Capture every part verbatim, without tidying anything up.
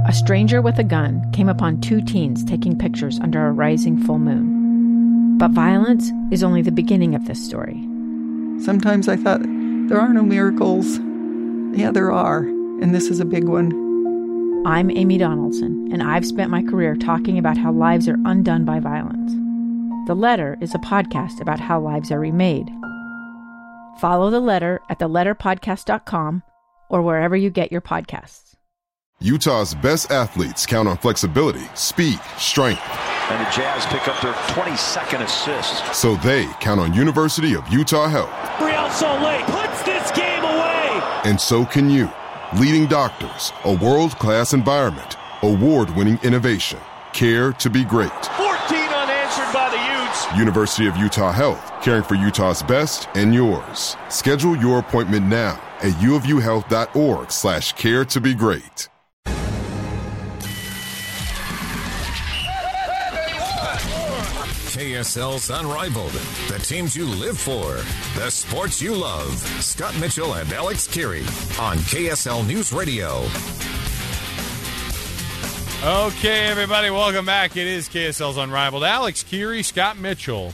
a stranger with a gun came upon two teens taking pictures under a rising full moon. But violence is only the beginning of this story. Sometimes I thought, there are no miracles. Yeah, there are, and this is a big one. I'm Amy Donaldson, and I've spent my career talking about how lives are undone by violence. The Letter is a podcast about how lives are remade. Follow The Letter at the letter podcast dot com or wherever you get your podcasts. Utah's best athletes count on flexibility, speed, strength. And the Jazz pick up their twenty-second assist. So they count on University of Utah Health. Real Salt Lake puts this game away. And so can you. Leading doctors, a world-class environment, award-winning innovation, care to be great. fourteen unanswered by the Utes. University of Utah Health, caring for Utah's best and yours. Schedule your appointment now at uofuhealth.org slash care to be great. K S L's Unrivaled, the teams you live for, the sports you love. Scott Mitchell and Alex Keary on K S L News Radio. Okay, everybody, welcome back. It is K S L's Unrivaled. Alex Keary, Scott Mitchell.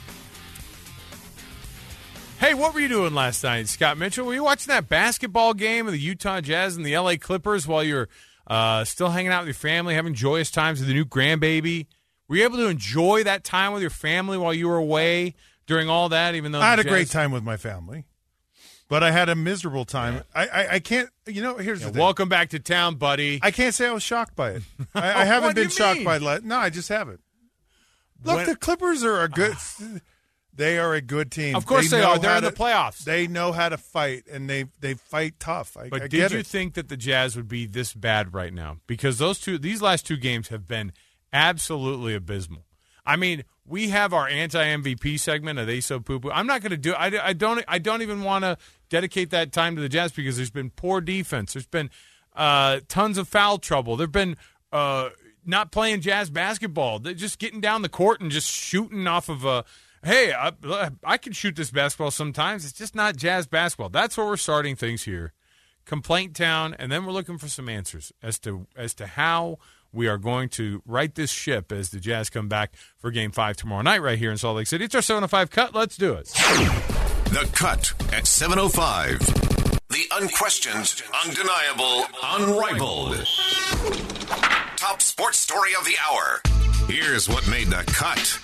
Hey, what were you doing last night, Scott Mitchell? Were you watching that basketball game of the Utah Jazz and the L A Clippers while you're uh, still hanging out with your family, having joyous times with the new grandbaby? Were you able to enjoy that time with your family while you were away during all that? Even though I had a Jazz... great time with my family, but I had a miserable time. Yeah. I, I I can't. You know, here's yeah, the thing. Welcome back to town, buddy. I can't say I was shocked by it. I, I haven't been shocked mean? by it. No, I just haven't. Look, when... the Clippers are a good. They are a good team. Of course they, they are. They're in to, the playoffs. They know how to fight, and they they fight tough. I, but I did get you it. think that the Jazz would be this bad right now? Because those two, these last two games have been absolutely abysmal. I mean, we have our anti-M V P segment of They So Poo Poo. I'm not going to do I, I don't I don't even want to dedicate that time to the Jazz because there's been poor defense. There's been uh, tons of foul trouble. There've been uh, not playing Jazz basketball. They're just getting down the court and just shooting off of a, hey, I, I can shoot this basketball sometimes. It's just not Jazz basketball. That's where we're starting things here. Complaint town, and then we're looking for some answers as to as to how we are going to right this ship as the Jazz come back for Game five tomorrow night right here in Salt Lake City. It's our seven oh five Cut. Let's do it. The Cut at seven oh five. The unquestioned, undeniable, unrivaled. Top sports story of the hour. Here's what made the cut.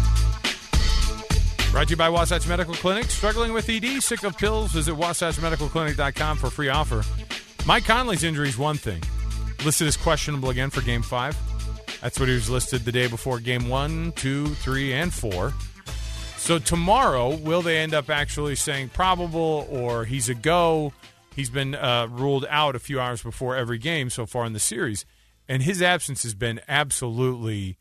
Brought to you by Wasatch Medical Clinic. Struggling with E D, sick of pills? Visit wasatch medical clinic dot com for a free offer. Mike Conley's injury is one thing. Listed as questionable again for Game five. That's what he was listed the day before Game one, two, three, and four. So tomorrow, will they end up actually saying probable or he's a go? He's been uh, ruled out a few hours before every game so far in the series. And his absence has been absolutely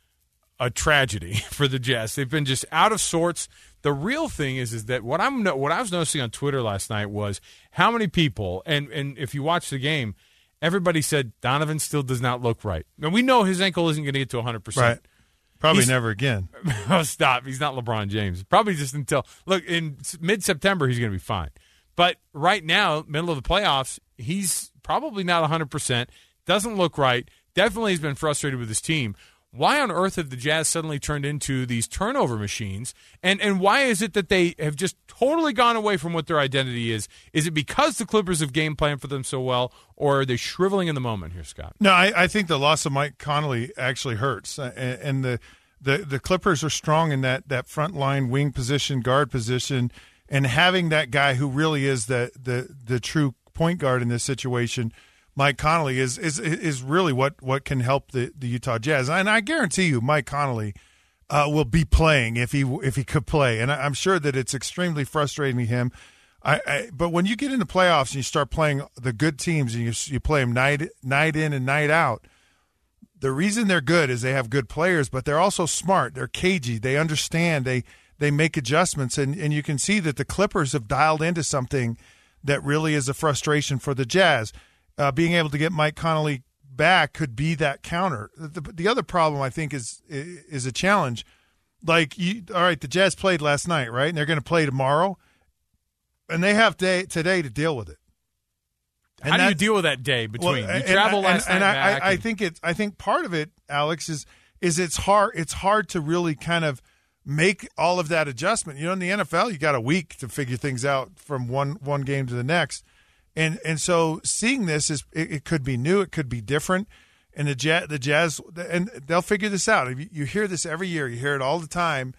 a tragedy for the Jazz. They've been just out of sorts. The real thing is, is that what I'm what I was noticing on Twitter last night was how many people, and, and if you watch the game, everybody said Donovan still does not look right. Now, we know his ankle isn't going to get to one hundred percent. Right. Probably he's, never again. Oh, stop. He's not LeBron James. Probably just until – look, in mid-September, he's going to be fine. But right now, middle of the playoffs, he's probably not one hundred percent. Doesn't look right. Definitely has been frustrated with his team. Why on earth have the Jazz suddenly turned into these turnover machines? And and why is it that they have just totally gone away from what their identity is? Is it because the Clippers have game planned for them so well, or are they shriveling in the moment here, Scott? No, I, I think the loss of Mike Conley actually hurts. And, and the, the the Clippers are strong in that, that front line wing position, guard position, and having that guy who really is the the, the true point guard in this situation, Mike Conley, is is is really what, what can help the, the Utah Jazz. And I guarantee you Mike Conley uh, will be playing if he if he could play. And I'm sure that it's extremely frustrating to him. I, I but when you get into playoffs and you start playing the good teams and you you play them night night in and night out, the reason they're good is they have good players, but they're also smart. They're cagey. They understand. They they make adjustments, and, and you can see that the Clippers have dialed into something that really is a frustration for the Jazz. Uh, being able to get Mike Conley back could be that counter. The, the other problem, I think, is is a challenge. Like, you, all right, the Jazz played last night, right? And they're going to play tomorrow, and they have day, today to deal with it. And How that, do you deal with that day between? well, you and, travel and, last and, night and I, back. I, I and, think it. I think part of it, Alex, is is it's hard. It's hard to really kind of make all of that adjustment. You know, in the N F L, you got a week to figure things out from one one game to the next, and and so seeing this is it, it could be new, it could be different, and the Jazz, the Jazz, and they'll figure this out. You, you hear this every year, you hear it all the time,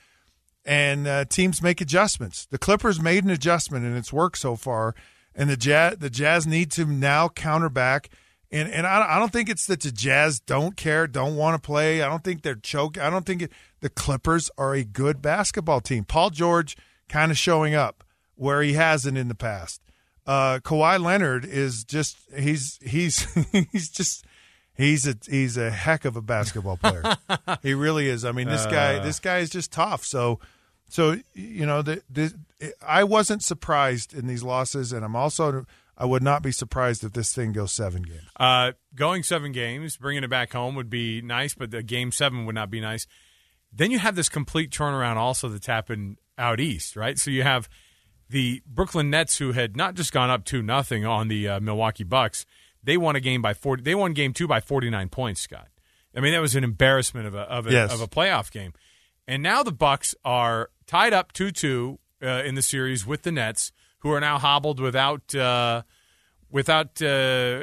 and uh, teams make adjustments. The Clippers made an adjustment, and it's worked so far. And the Jazz, the Jazz need to now counter back. And and I, I don't think it's that the Jazz don't care, don't want to play. I don't think they're choking. I don't think it, the Clippers are a good basketball team. Paul George kind of showing up where he hasn't in the past. Uh, Kawhi Leonard is just he's he's he's just he's a he's a heck of a basketball player. He really is. I mean, this guy this guy is just tough. So. So, you know, the, the, I wasn't surprised in these losses, and I'm also I would not be surprised if this thing goes seven games. Uh, going seven games, bringing it back home would be nice, but the game seven would not be nice. Then you have this complete turnaround also that's happened out east, right? So you have the Brooklyn Nets, who had not just gone up two nothing on the uh, Milwaukee Bucks. They won a game by forty. They won game two by forty-nine points, Scott. I mean, that was an embarrassment of a of a, yes. of a playoff game. And now the Bucks are tied up two two uh, in the series with the Nets, who are now hobbled without uh, without uh,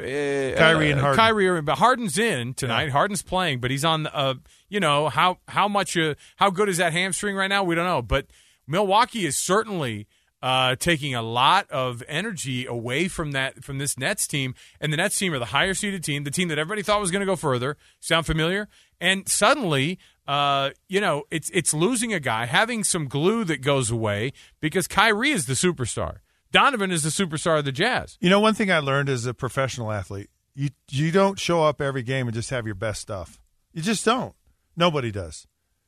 Kyrie and Harden. Kyrie, but Harden's in tonight. Yeah. Harden's playing, but he's on. Uh, you know how how much uh, how good is that hamstring right now? We don't know. But Milwaukee is certainly uh, taking a lot of energy away from that from this Nets team, and the Nets team are the higher seeded team, the team that everybody thought was going to go further. Sound familiar? And suddenly. Uh, you know, it's it's losing a guy, having some glue that goes away because Kyrie is the superstar. Donovan is the superstar of the Jazz. You know, one thing I learned as a professional athlete, you you don't show up every game and just have your best stuff. You just don't. Nobody does.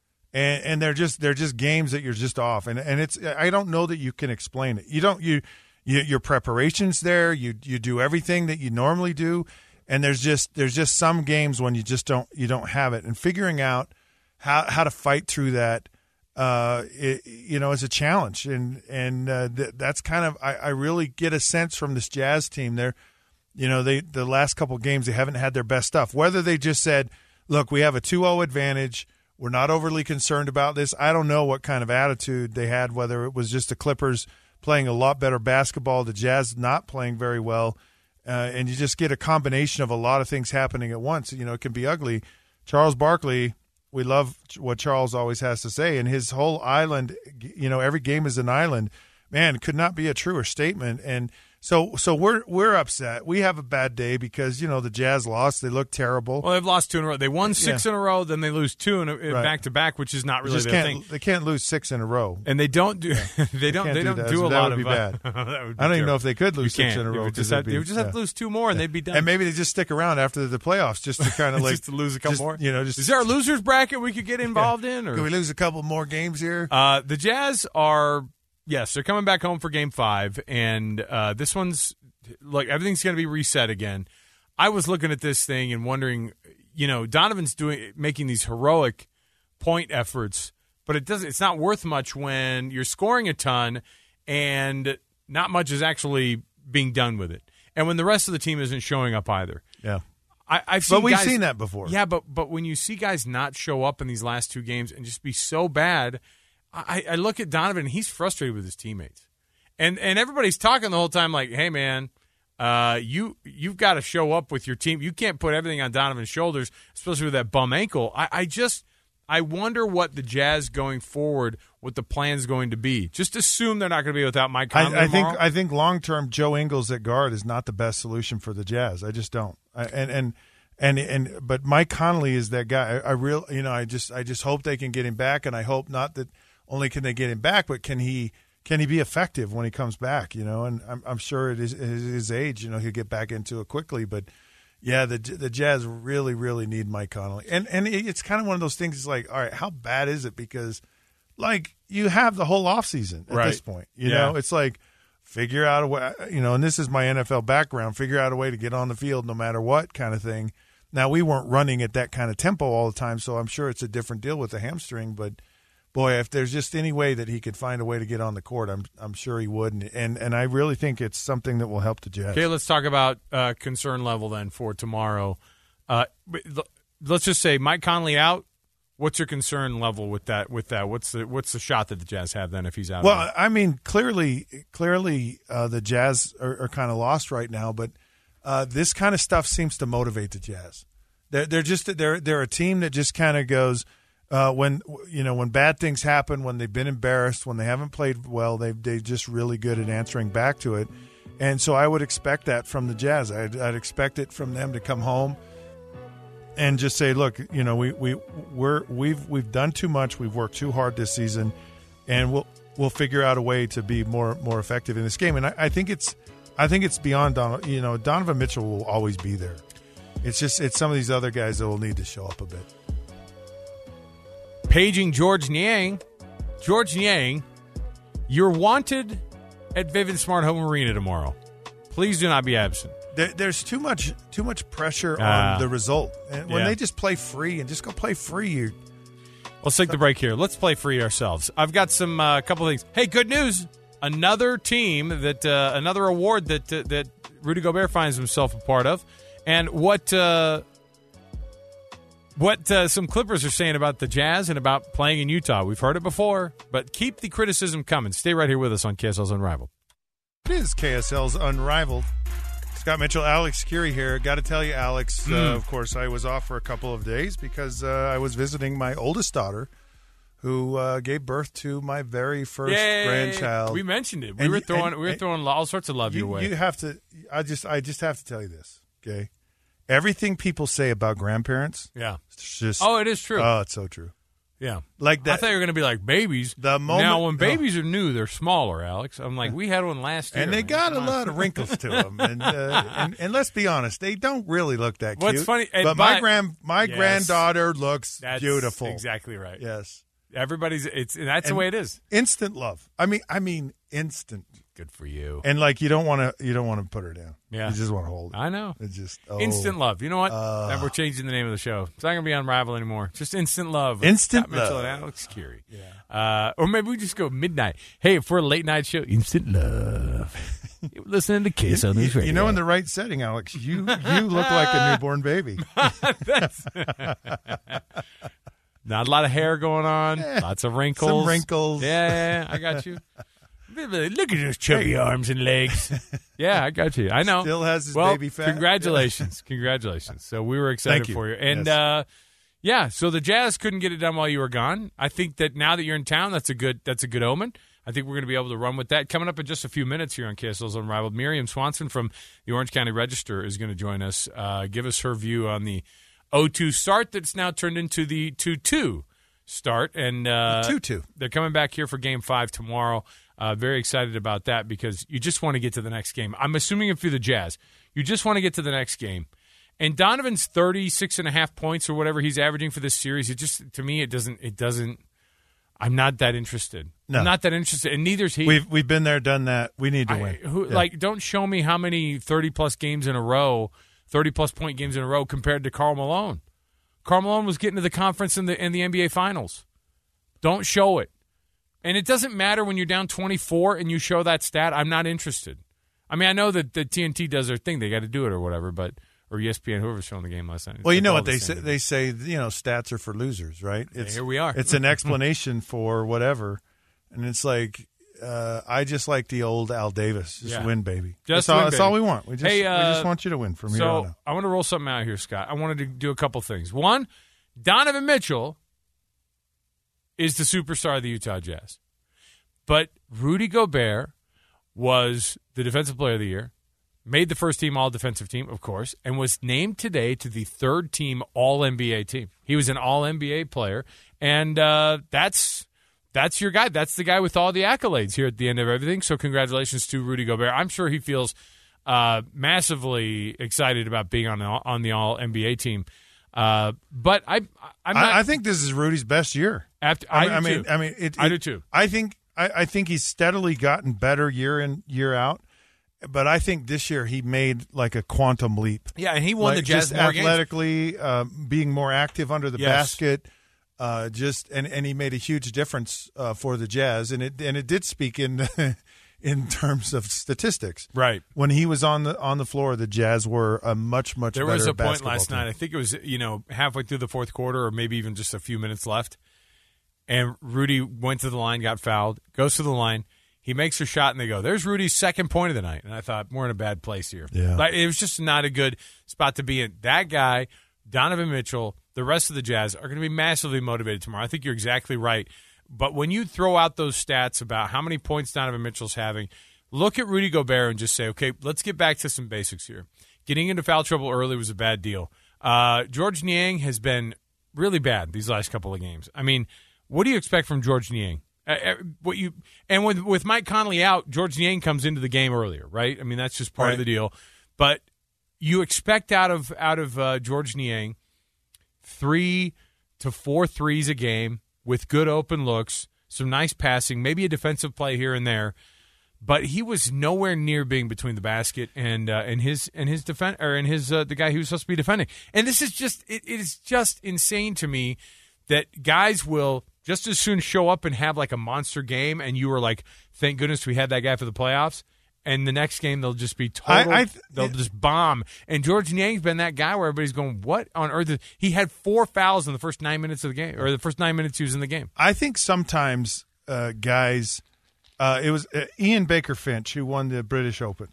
And and they're just they're just games that you're just off. And and it's I don't know that you can explain it. You don't you, you your preparation's there. You you do everything that you normally do, and there's just there's just some games when you just don't you don't have it. And figuring out How how to fight through that, uh, it, you know, is a challenge, and and uh, th- that's kind of I, I really get a sense from this Jazz team. They're, you know, they the last couple of games they haven't had their best stuff. Whether they just said, "Look, we have a two oh advantage. We're not overly concerned about this." I don't know what kind of attitude they had. Whether it was just the Clippers playing a lot better basketball, the Jazz not playing very well, uh, and you just get a combination of a lot of things happening at once. You know, it can be ugly. Charles Barkley. We love what Charles always has to say, and his whole island, you know, every game is an island. Man, could not be a truer statement. And so, so we're we're upset. We have a bad day because you know the Jazz lost. They look terrible. Well, they've lost two in a row. They won six yeah. in a row, then they lose two in a, right. back to back, which is not really Just their can't, thing. They can't lose six in a row, and they don't do. Yeah. they don't. They they don't do, do, that. a That lot would of. be bad. Uh, that would be I don't terrible. even know if they could lose you six can't. in a They row. would just, they'd have, be, they would just yeah. have to lose two more, and they'd be done. And maybe they just stick around after the playoffs just to kind of like just to lose a couple just, more. You know, just is there a losers bracket we could get involved yeah. in? Or Can we lose a couple more games here? Uh, the Jazz are yes, they're coming back home for Game Five, and uh, this one's like everything's going to be reset again. I was looking at this thing and wondering, you know, Donovan's doing making these heroic point efforts, but it doesn't. It's not worth much when you're scoring a ton and not much is actually being done with it, and when the rest of the team isn't showing up either. Yeah, I, I've seen but we've guys, seen that before. Yeah, but but when you see guys not show up in these last two games and just be so bad, I, I look at Donovan and he's frustrated with his teammates, and and everybody's talking the whole time like, hey man. Uh, you you've got to show up with your team. You can't put everything on Donovan's shoulders, especially with that bum ankle. I, I just I wonder what the Jazz going forward, what the plan's going to be. Just assume they're not going to be without Mike Conley I, I think tomorrow. I think long term Joe Ingles at guard is not the best solution for the Jazz. I just don't. I, and and and and but Mike Conley is that guy. I, I real you know I just I just hope they can get him back, and I hope not that only can they get him back, but can he. Can he be effective when he comes back? You know, and I'm, I'm sure at his, at his age, you know, he'll get back into it quickly. But yeah, the the Jazz really, really need Mike Conley, and and it's kind of one of those things. It's like, all right, how bad is it? Because like you have the whole offseason at right. this point. You yeah. know, it's like figure out a way. You know, and this is my N F L background. Figure out a way to get on the field no matter what kind of thing. Now we weren't running at that kind of tempo all the time, so I'm sure it's a different deal with the hamstring, but. boy, if there's just any way that he could find a way to get on the court, I'm I'm sure he would. And and, and I really think it's something that will help the Jazz. Okay, let's talk about uh, concern level then for tomorrow. Uh, let's just say Mike Conley out. What's your concern level with that? With that, what's the what's the shot that the Jazz have then if he's out? Well, I mean, clearly, clearly, uh, the Jazz are, are kind of lost right now. But uh, this kind of stuff seems to motivate the Jazz. They're they're just they're they're a team that just kind of goes uh, when you know when bad things happen, when they've been embarrassed, when they haven't played well, they they just really good at answering back to it. And so I would expect that from the Jazz. I'd, I'd expect it from them to come home and just say, look, you know, we we we're we've we've done too much. We've worked too hard this season, and we'll we'll figure out a way to be more more effective in this game. And I, I think it's I think it's beyond Donovan. You know, Donovan Mitchell will always be there. It's just it's some of these other guys that will need to show up a bit. Paging George Niang, George Niang, you're wanted at Vivint Smart Home Arena tomorrow. Please do not be absent. There, there's too much too much pressure Uh, on the result, and when yeah. they just play free and just go play free, you Let's take the break here. Let's play free ourselves. I've got some uh, couple of things. Hey, good news! Another team that uh, another award that uh, that Rudy Gobert finds himself a part of, and what uh, what uh, some Clippers are saying about the Jazz and about playing in Utah. We've heard it before, but keep the criticism coming. Stay right here with us on K S L's Unrivaled. It is K S L's Unrivaled. Scott Mitchell, Alex Curie here. Got to tell you, Alex, Mm. uh, of course, I was off for a couple of days because uh, I was visiting my oldest daughter, who uh, gave birth to my very first Yay! grandchild. We mentioned it. We And were you- throwing and- we were and throwing all sorts of love you, your way. You have to. I just. I just have to tell you this. Okay. Everything people say about grandparents. yeah. It's just. Oh, it is true. Oh, it's so true. Yeah. Like I that. thought you were going to be like babies. The moment- now, when no. babies are new, they're smaller, Alex. I'm like, we had one last year. And they man. got a Come on. lot of wrinkles to them, and, uh, and and let's be honest, they don't really look that cute. What's funny- and but my my- grand my Yes. granddaughter looks That's beautiful. exactly right. Yes, Everybody's it's that's the And way it is. instant love. I mean, I mean, instant. Good for you. And like you don't want to you don't want to put her down. Yeah. you just want to hold her. I know. It's just oh. Instant love. You know what? Uh, And we're changing the name of the show. It's not going to be Unrivaled anymore. Just Instant Love. with Instant Scott Mitchell Love. and Alex Curie. Yeah. Uh, or maybe we just go midnight. Hey, if we're a late night show, Instant Love. You're listening to K S L News You, Radio. you know, in the right setting, Alex, you you look like a newborn baby. Not a lot of hair going on. Lots of wrinkles. Some wrinkles. Yeah, yeah, yeah, I got you. Look at those chubby arms and legs. Yeah, I got you. I know. Still has his well, baby fat. Congratulations. Congratulations. So we were excited Thank you. for you. And, Yes. uh, yeah, so the Jazz couldn't get it done while you were gone. I think that now that you're in town, that's a good that's a good omen. I think we're going to be able to run with that. Coming up in just a few minutes here on K S L's Unrivaled, Miriam Swanson from the Orange County Register is going to join us, uh, give us her view on the oh two start that's now turned into the two two start. And uh, two two. They're coming back here for Game five tomorrow. Uh, very excited about that because you just want to get to the next game. I'm assuming if you're the Jazz, you just want to get to the next game. And Donovan's thirty-six and a half points or whatever he's averaging for this series, it just, to me, it doesn't, it doesn't, I'm not that interested. No. I'm not that interested. And neither's he. We've we've been there, done that. We need to I- win. who, Yeah. Like, don't show me how many thirty-plus games in a row, thirty-plus point games in a row compared to Karl Malone. Karl Malone was getting to the conference in the in the N B A Finals. Don't show it. And it doesn't matter when you're down twenty-four and you show that stat. I'm not interested. I mean, I know that the T N T does their thing. They got to do it or whatever, but or E S P N, whoever's showing the game last night. Well, you It's know all what the they same. say? They say you know stats are for losers, right? It's, here we are. It's an explanation for whatever, and it's like uh, I just like the old Al Davis, just Yeah. win, baby. Just that's all, win, that's baby. all we want. We just Hey, we uh, just want you to win from here So on out. I want to roll something out here, Scott. I wanted to do a couple things. One, Donovan Mitchell is the superstar of the Utah Jazz. But Rudy Gobert was the Defensive Player of the Year, made the first team All-Defensive Team, of course, and was named today to the third-team All-N B A team. He was an All-N B A player, and uh, that's that's your guy. That's the guy with all the accolades here at the end of everything. So congratulations to Rudy Gobert. I'm sure he feels uh, massively excited about being on the, on the All-N B A team. Uh, but I, I'm not. I, I think this is Rudy's best year. After, I, I, do I mean, too. I mean, it, I it- do too. I think I, I think he's steadily gotten better year in year out, but I think this year he made like a quantum leap. Yeah, and he won Like, the Jazz just more games. athletically, uh, being more active under the Yes. basket. Uh, just and, and he made a huge difference uh, for the Jazz, and it and it did speak in in terms of statistics. Right. When he was on the on the floor, the Jazz were a much much there better was a point basketball last team. night. I think it was you know halfway through the fourth quarter, or maybe even just a few minutes left, and Rudy went to the line, got fouled, goes to the line. He makes a shot, and they go, there's Rudy's second point of the night. And I thought, we're in a bad place here. Yeah. Like, it was just not a good spot to be in. That guy, Donovan Mitchell, the rest of the Jazz are going to be massively motivated tomorrow. I think you're exactly right. But when you throw out those stats about how many points Donovan Mitchell's having, look at Rudy Gobert and just say, okay, let's get back to some basics here. Getting into foul trouble early was a bad deal. Uh, George Niang has been really bad these last couple of games. I mean, what do you expect from George Niang? Uh, what you and with with Mike Conley out, George Niang comes into the game earlier, right? I mean, that's just part right. of the deal. But you expect out of out of uh, George Niang three to four threes a game with good open looks, some nice passing, maybe a defensive play here and there. But he was nowhere near being between the basket and uh, and his and his defend or and his uh, the guy who was supposed to be defending. And this is just it, it is just insane to me that guys will just as soon show up and have like a monster game, and you were like, "Thank goodness we had that guy for the playoffs." And the next game they'll just be total. I, I th- they'll just bomb. And George Niang's been that guy where everybody's going, "What on earth?" Is-? He had four fouls in the first nine minutes of the game, or the first nine minutes he was in the game. I think sometimes uh, guys. Uh, it was uh, Ian Baker Finch who won the British Open.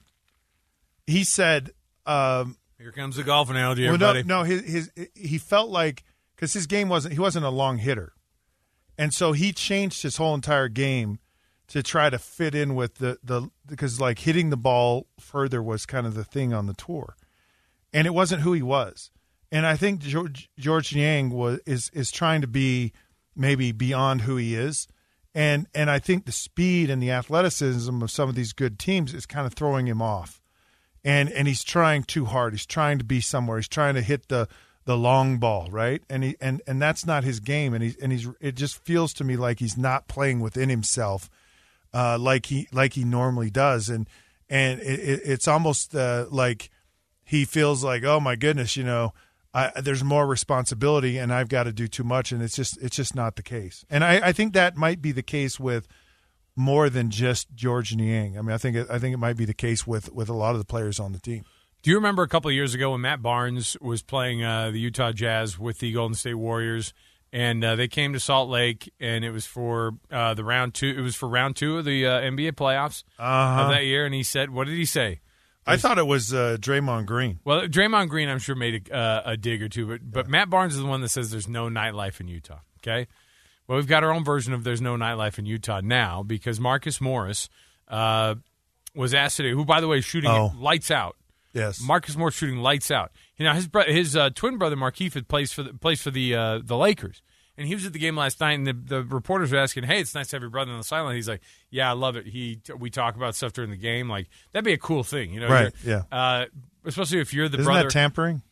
He said, um, "Here comes the golf analogy, well, everybody." No, no, his, his he felt like because his game wasn't he wasn't a long hitter, and so he changed his whole entire game to try to fit in with the the because like hitting the ball further was kind of the thing on the tour, and it wasn't who he was. And I think George George Niang was is is trying to be maybe beyond who he is. And and I think the speed and the athleticism of some of these good teams is kind of throwing him off. And and he's trying too hard. He's trying to be somewhere. He's trying to hit the, the long ball, right? And he and, and that's not his game. And he and he's it just feels to me like he's not playing within himself, uh, like he like he normally does. And and it, it, it's almost uh, like he feels like, oh my goodness, you know. I, there's more responsibility, and I've got to do too much, and it's just it's just not the case. And I, I think that might be the case with more than just George Niang. I mean, I think it, I think it might be the case with, with a lot of the players on the team. Do you remember a couple of years ago when Matt Barnes was playing uh, the Utah Jazz with the Golden State Warriors, and uh, they came to Salt Lake, and it was for uh, the round two. It was for round two of the uh, N B A playoffs uh-huh. of that year, and he said, "What did he say?" I thought it was uh, Draymond Green. Well, Draymond Green, I'm sure, made a, uh, a dig or two, but, but yeah. Matt Barnes is the one that says there's no nightlife in Utah, okay? Well, we've got our own version of there's no nightlife in Utah now because Marcus Morris uh, was asked today, who, by the way, is shooting oh. lights out. Yes. Marcus Morris shooting lights out. You know, his bro- his uh, twin brother, Markieff, plays for the, plays for the, uh, the Lakers. And he was at the game last night, and the, the reporters were asking, "Hey, it's nice to have your brother on the sideline." He's like, "Yeah, I love it. He we talk about stuff during the game. Like that'd be a cool thing, you know? Right? Yeah. Uh, especially if you're the Isn't brother." that tampering?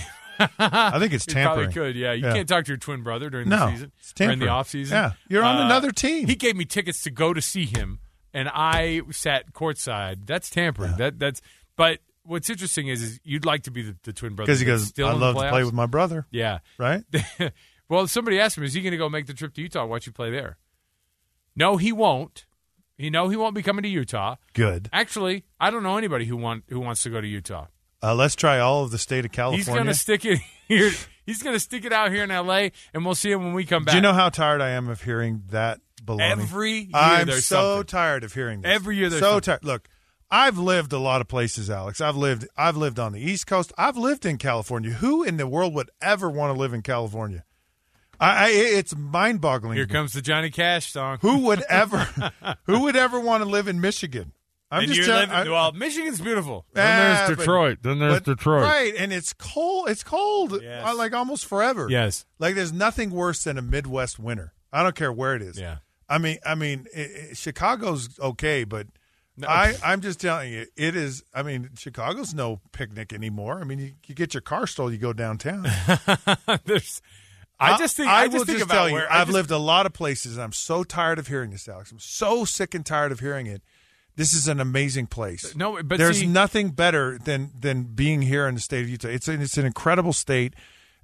I think it's you tampering. Probably could. Yeah, you yeah. can't talk to your twin brother during no, the season it's or in the off season. Yeah, you're on uh, another team. He gave me tickets to go to see him, and I sat courtside. That's tampering. Yeah. That that's. But what's interesting is, is you'd like to be the, the twin brother because he goes, still "I in love the to play with my brother." Yeah, right. Well, somebody asked him, is he going to go make the trip to Utah and watch you play there? No, he won't. You know he won't be coming to Utah. Good. Actually, I don't know anybody who want who wants to go to Utah. Uh, let's try all of the state of California. He's going to stick it here. He's going to stick it out here in L A, and we'll see him when we come back. Do you know how tired I am of hearing that baloney? Every year I'm there's so something. tired of hearing this. Every year there's so something. tired. Look, I've lived a lot of places, Alex. I've lived. I've lived on the East Coast. I've lived in California. Who in the world would ever want to live in California? I, I it's mind-boggling. Here comes the Johnny Cash song. Who would ever? Who would ever want to live in Michigan? I'm and just you're telling. living, well, Michigan's beautiful. Ah, Then there's but- Detroit. then there's but- Detroit. Right, and it's cold. It's cold, Yes. uh, like almost forever. Yes. Like there's nothing worse than a Midwest winter. I don't care where it is. Yeah. I mean, I mean, it, it, Chicago's okay, but No. I, I'm just telling you, it is. I mean, Chicago's no picnic anymore. I mean, you, you get your car stolen, you go downtown. There's, I just think. I, I, just will think just about tell you, where, I I've just- lived a lot of places, and I'm so tired of hearing this, Alex. I'm so sick and tired of hearing it. This is an amazing place. No, but there's see- nothing better than than being here in the state of Utah. It's an, it's an incredible state.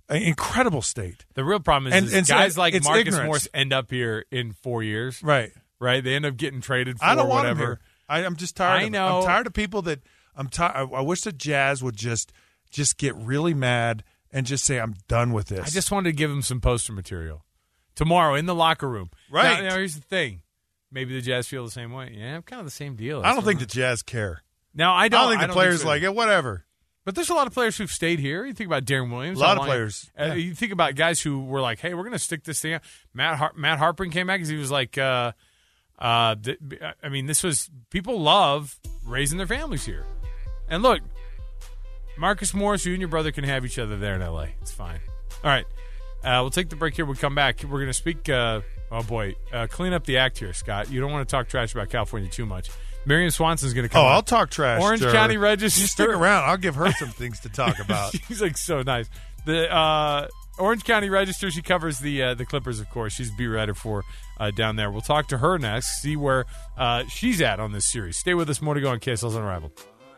An incredible state. The real problem is, And- is and so guys like it's Marcus ignorance. Morris end up here in four years. Right. Right? They end up getting traded for I don't want whatever. him here. I, I'm just tired. I of, know. I'm tired of people that I'm tired. I, I wish the Jazz would just just get really mad and just say, I'm done with this. I just wanted to give him some poster material tomorrow in the locker room. Right. Now, now here's the thing. Maybe the Jazz feel the same way. Yeah, kind of the same deal. I don't think the Jazz care. Now I I don't. don't think I the don't players so. like it. Whatever. But there's a lot of players who've stayed here. You think about Darren Williams. A lot how of long- players, Uh, yeah. You think about guys who were like, "Hey, we're going to stick this thing out." Matt Har- Matt Harprin came back because he was like, uh, uh, th- "I mean, this was people love raising their families here." And look, Marcus Morris, you and your brother can have each other there in L A. It's fine. All right, uh, we'll take the break here. We'll come back. We're going to speak. Uh, oh boy, uh, clean up the act here, Scott. You don't want to talk trash about California too much. Miriam Swanson's going to come. Oh, on. I'll talk trash. Orange Jer. County Register. You stick around. I'll give her some things to talk about. She's like so nice. The uh, Orange County Register. She covers the uh, the Clippers, of course. She's a beat writer for uh, down there. We'll talk to her next. See where uh, she's at on this series. Stay with us. More to go on K S L's Unrivaled.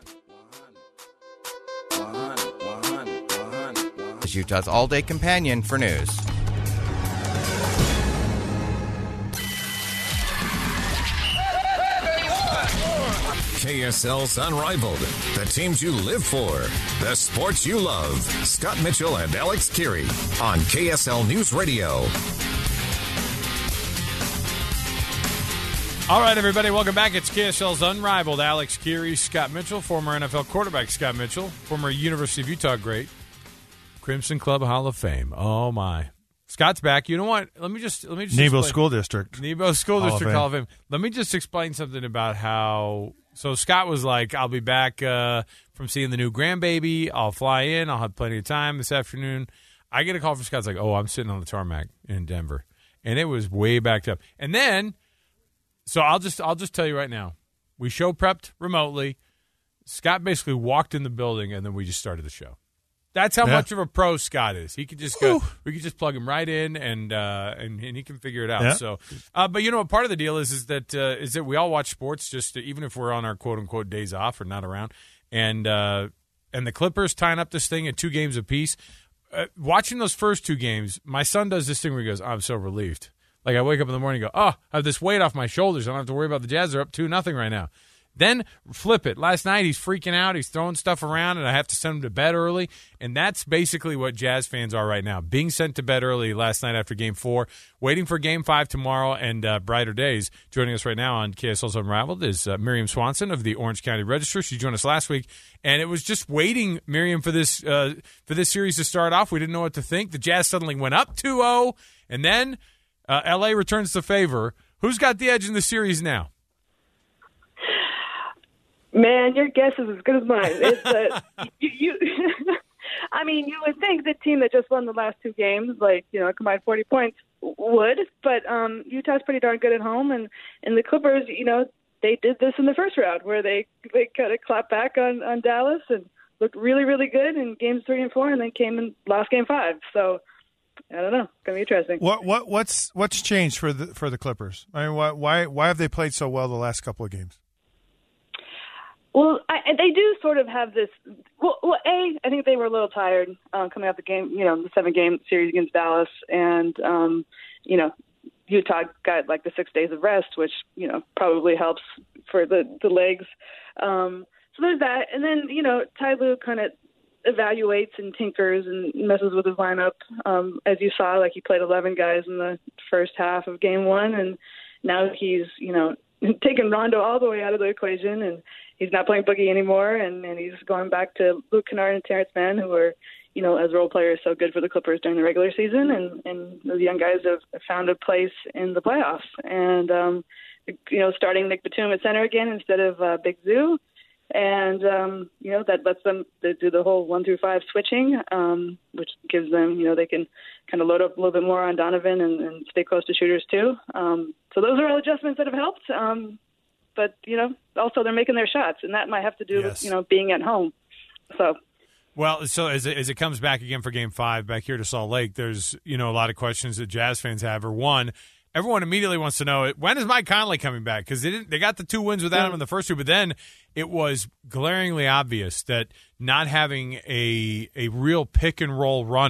Is Utah's all-day companion for news. K S L's Unrivaled. The teams you live for. The sports you love. Scott Mitchell and Alex Keary on K S L News Radio. All right, everybody, welcome back. It's K S L's Unrivaled. Alex Keary, Scott Mitchell, former N F L quarterback Scott Mitchell, former University of Utah great, Crimson Club Hall of Fame. Oh my, Scott's back. You know what? Let me just let me just Nebo explain- School District. Nebo School Hall of District Fame. Hall of Fame. Let me just explain something about how. So Scott was like, "I'll be back uh, from seeing the new grandbaby. I'll fly in. I'll have plenty of time this afternoon." I get a call from Scott. It's like, "Oh, I'm sitting on the tarmac in Denver," and it was way backed up. And then. So I'll just I'll just tell you right now, we show prepped remotely. Scott basically walked in the building, and then we just started the show. That's how Yeah. much of a pro Scott is. He could just go. We could just plug him right in, and uh, and and he can figure it out. Yeah. So, uh, but you know, part of the deal is is that uh, is that we all watch sports, just to, even if we're on our quote unquote days off or not around, and uh, and the Clippers tying up this thing at two games apiece. Uh, watching those first two games, my son does this thing where he goes, "I'm so relieved." Like I wake up in the morning and go, oh, I have this weight off my shoulders. I don't have to worry about the Jazz. They're up two nothing right now. Then flip it. Last night he's freaking out. He's throwing stuff around, and I have to send him to bed early. And that's basically what Jazz fans are right now. Being sent to bed early last night after Game Four, waiting for Game Five tomorrow and uh, brighter days. Joining us right now on K S L's Unrivaled is uh, Miriam Swanson of the Orange County Register. She joined us last week, and it was just waiting, Miriam, for this uh, for this series to start off. We didn't know what to think. The Jazz suddenly went up two oh, and then uh, L A returns the favor. Who's got the edge in the series now? Man, your guess is as good as mine. It's, uh, you, you I mean, you would think the team that just won the last two games, like, you know, combined forty points, would. But um, Utah's pretty darn good at home. And, and the Clippers, you know, they did this in the first round where they, they kind of clapped back on, on Dallas and looked really, really good in games three and four and then came and lost game five. So, I don't know. It's going to be interesting. What what what's what's changed for the for the Clippers? I mean, why why why have they played so well the last couple of games? Well, I, they do sort of have this. Well, well, a I think they were a little tired uh, coming out the game. You know, the seven game series against Dallas, and um, you know, Utah got like the six days of rest, which you know probably helps for the the legs. Um, so there's that, and then you know, Ty Lue kind of evaluates and tinkers and messes with his lineup. Um, as you saw, like he played eleven guys in the first half of game one, and now he's you know taken Rondo all the way out of the equation and. He's not playing Boogie anymore, and, and he's going back to Luke Kennard and Terrence Mann, who were, you know, as role players, so good for the Clippers during the regular season, and, and those young guys have found a place in the playoffs. And, um, you know, starting Nick Batum at center again instead of uh, Big Zoo, and, um, you know, that lets them do the whole one through five switching, um, which gives them, you know, they can kind of load up a little bit more on Donovan and, and stay close to shooters too. Um, so those are all adjustments that have helped. Um, But, you know, also they're making their shots, and that might have to do Yes. with, you know, being at home. So, Well, so as it, as it comes back again for Game Five back here to Salt Lake, there's, you know, a lot of questions that Jazz fans have. Or one, everyone immediately wants to know, when is Mike Conley coming back? Because they, didn't, they got the two wins without him in the first two, but then it was glaringly obvious that not having a a real pick-and-roll runner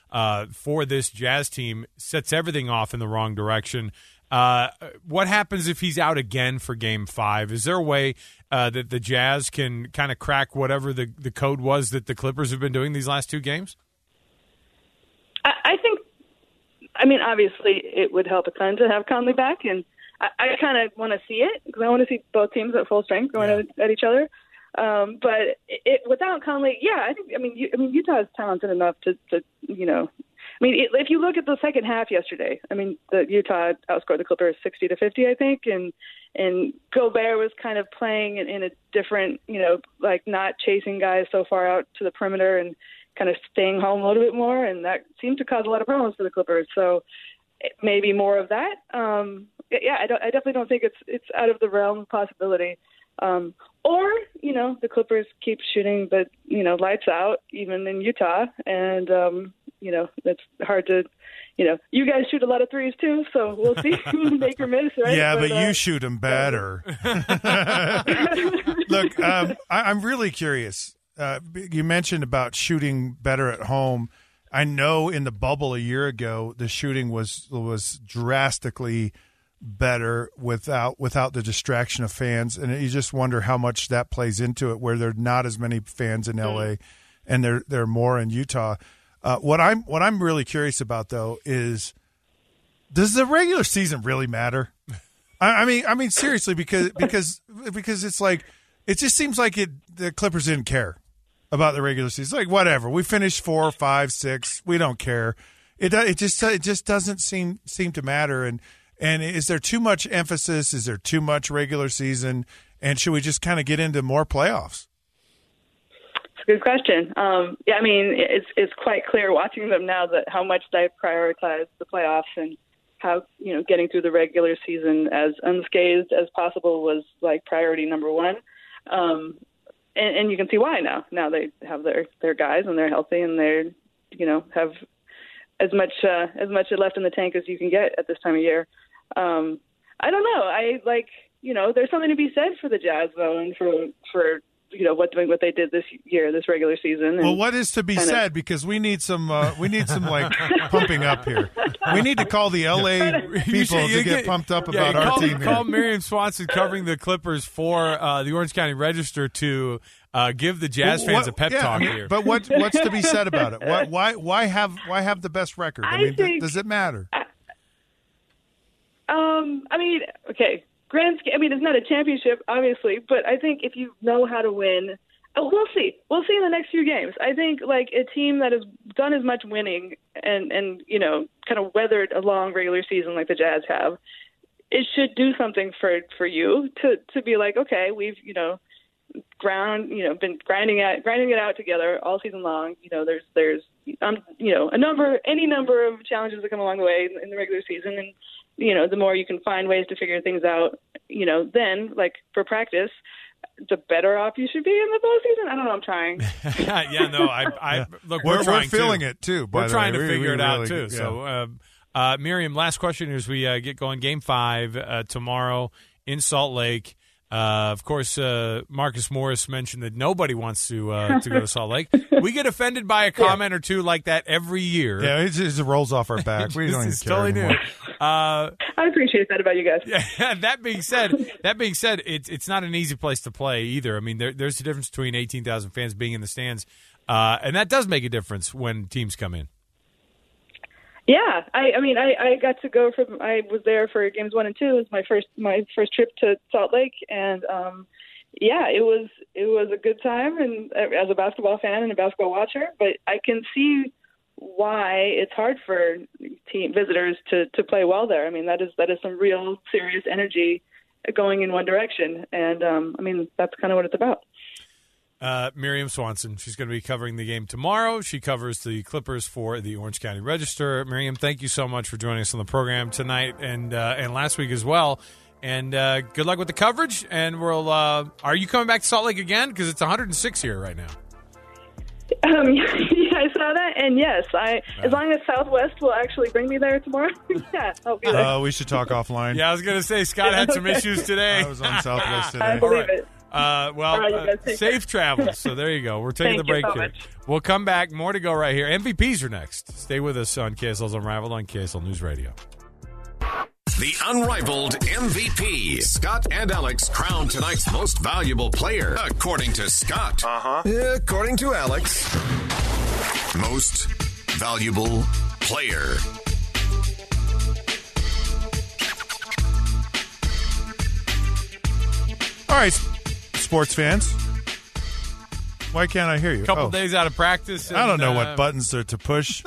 uh, for this Jazz team sets everything off in the wrong direction. Uh, what happens if he's out again for Game Five? Is there a way uh, that the Jazz can kind of crack whatever the, the code was that the Clippers have been doing these last two games? I, I think, I mean, obviously it would help a ton to have Conley back, and I, I kind of want to see it because I want to see both teams at full strength going yeah. at, at each other. Um, but it, without Conley, yeah, I think, I mean, you, I mean, Utah is talented enough to, to you know. I mean, if you look at the second half yesterday, I mean, the Utah outscored the Clippers sixty to fifty, I think, and and Gobert was kind of playing in, in a different, you know, like not chasing guys so far out to the perimeter and kind of staying home a little bit more, and that seemed to cause a lot of problems for the Clippers. So maybe more of that. Um, yeah, I, don't, I definitely don't think it's it's out of the realm of possibility. Um, or, you know, the Clippers keep shooting, but, you know, lights out, even in Utah. And, um, you know, it's hard to, you know, you guys shoot a lot of threes too, so we'll see who make or miss, right? Yeah, but, but uh, you shoot them better. Look, um, I, I'm really curious. Uh, you mentioned about shooting better at home. I know in the bubble a year ago, the shooting was was drastically better without without the distraction of fans, and you just wonder how much that plays into it, where there are not as many fans in L A and there there are more in Utah. Uh, what I'm what I'm really curious about though is, does the regular season really matter? I, I mean, I mean seriously, because because because it's like it just seems like it the Clippers didn't care about the regular season. It's like whatever, we finished four, five, six, we don't care. It it just it just doesn't seem seem to matter. And and is there too much emphasis? Is there too much regular season? And should we just kind of get into more playoffs? Good question. Um, yeah, I mean, it's it's quite clear watching them now that how much they prioritize the playoffs and how, you know, getting through the regular season as unscathed as possible was like priority number one. Um, and, and you can see why now. Now they have their, their guys and they're healthy and they're, you know, have as much uh, as much left in the tank as you can get at this time of year. Um, I don't know. I like, you know, there's something to be said for the Jazz though, and for for. you know, what doing what they did this year, this regular season. Well, what is to be kinda... said? Because we need some, uh, we need some like pumping up here. We need to call the L A people should, to get, get pumped up yeah, about call, our team. Call here. Miriam Swanson covering the Clippers for uh, the Orange County Register to uh, give the Jazz well, fans what, a pep yeah, talk I mean, here. But what what's to be said about it? Why why why have why have the best record? I, I mean, think, th- does it matter? Um, I mean, okay, grand. I mean, it's not a championship, obviously, but I think if you know how to win. Oh, we'll see. We'll see in the next few games. I think like a team that has done as much winning and, and you know, kind of weathered a long regular season like the Jazz have, it should do something for, for you to, to be like, okay, we've, you know, ground, you know, been grinding at grinding it out together all season long. You know, there's there's um, you know, a number any number of challenges that come along the way in, in the regular season, and you know, the more you can find ways to figure things out, you know, then like for practice, the better off you should be in the postseason. I don't know. I'm trying. yeah, no, I, I yeah. look. We're, We're, trying we're feeling too. it too. We're trying way. to we, figure we it really, out too. Yeah. So, uh, uh, Miriam, last question as we uh, get going. Game five uh, tomorrow in Salt Lake. Uh, of course, uh, Marcus Morris mentioned that nobody wants to uh, to go to Salt Lake. We get offended by a comment yeah. or two like that every year. Yeah, it just rolls off our back. We don't even care totally anymore. New. Uh, I appreciate that about you guys. Yeah. That being said, that being said, it's it's not an easy place to play either. I mean, there, there's a difference between eighteen thousand fans being in the stands, uh, and that does make a difference when teams come in. Yeah, I, I mean, I, I got to go from. I was there for games one and two. It was my first my first trip to Salt Lake, and um, yeah, it was it was a good time, and as a basketball fan and a basketball watcher. But I can see why it's hard for team visitors to, to play well there. I mean, that is that is some real serious energy going in one direction, and um, I mean that's kind of what it's about. Uh, Miriam Swanson, she's going to be covering the game tomorrow. She covers the Clippers for the Orange County Register. Miriam, thank you so much for joining us on the program tonight and uh, and last week as well. And uh, good luck with the coverage. And we'll. Uh, are you coming back to Salt Lake again? Because it's one hundred six here right now. Um, yeah, I saw that, and yes, I as long as Southwest will actually bring me there tomorrow, yeah, I'll be there. Uh, we should talk offline. Yeah, I was going to say Scott had some issues today. I was on Southwest today. I believe All right. it. Uh, well, right, uh, safe travels. So there you go. We're taking Thank the break you so here. much. We'll come back. More to go right here. M V Ps are next. Stay with us on K S L's Unrivaled on K S L News Radio. The Unrivaled M V P. Scott and Alex crowned tonight's most valuable player, according to Scott. Uh-huh. According to Alex, most valuable player. All right, sports fans. Why can't I hear you? A couple Oh. days out of practice. I don't know and, what uh, buttons are to push.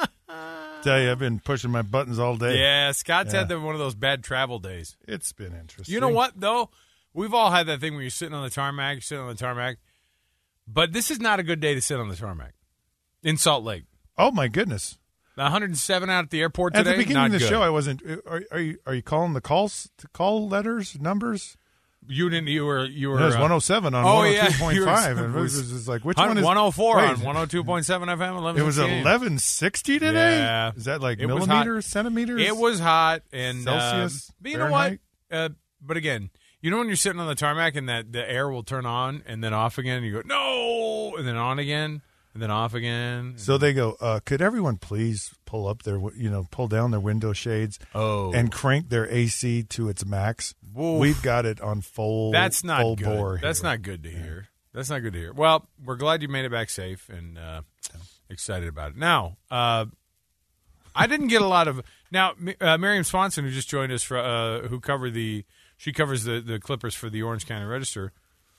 Tell you, I've been pushing my buttons all day. Yeah, Scott's Yeah. had the, one of those bad travel days. It's been interesting. You know what, though? We've all had that thing where you're sitting on the tarmac, you're sitting on the tarmac. But this is not a good day to sit on the tarmac in Salt Lake. Oh, my goodness. one hundred seven out at the airport At today. the beginning not of the good. show, I wasn't. Are, are you are you calling the calls to call letters numbers? You didn't. You were. You were. It was uh, one oh seven on oh, one oh yeah. two point You were- five. And it it was, was just like, which one is one oh four wait, on one oh two point seven F M. eleven It was eleven sixty today? Yeah. Is that like It was millimeters, hot. centimeters? It was hot and Celsius, Um, but you know what? Fahrenheit? Uh, but again, you know when you're sitting on the tarmac and that the air will turn on and then off again, and you go no, and then on again, and then off again. So they go, uh, could everyone please pull up their, you know, pull down their window shades Oh. and crank their A C to its max? Oof. We've got it on full. That's not full good. bore. That's here. not good to hear. That's not good to hear. Well, we're glad you made it back safe and uh, excited about it. Now, uh, I didn't get a lot of now. Uh, Miriam Swanson, who just joined us, for, uh, who covered the, she covers the the Clippers for the Orange County Register.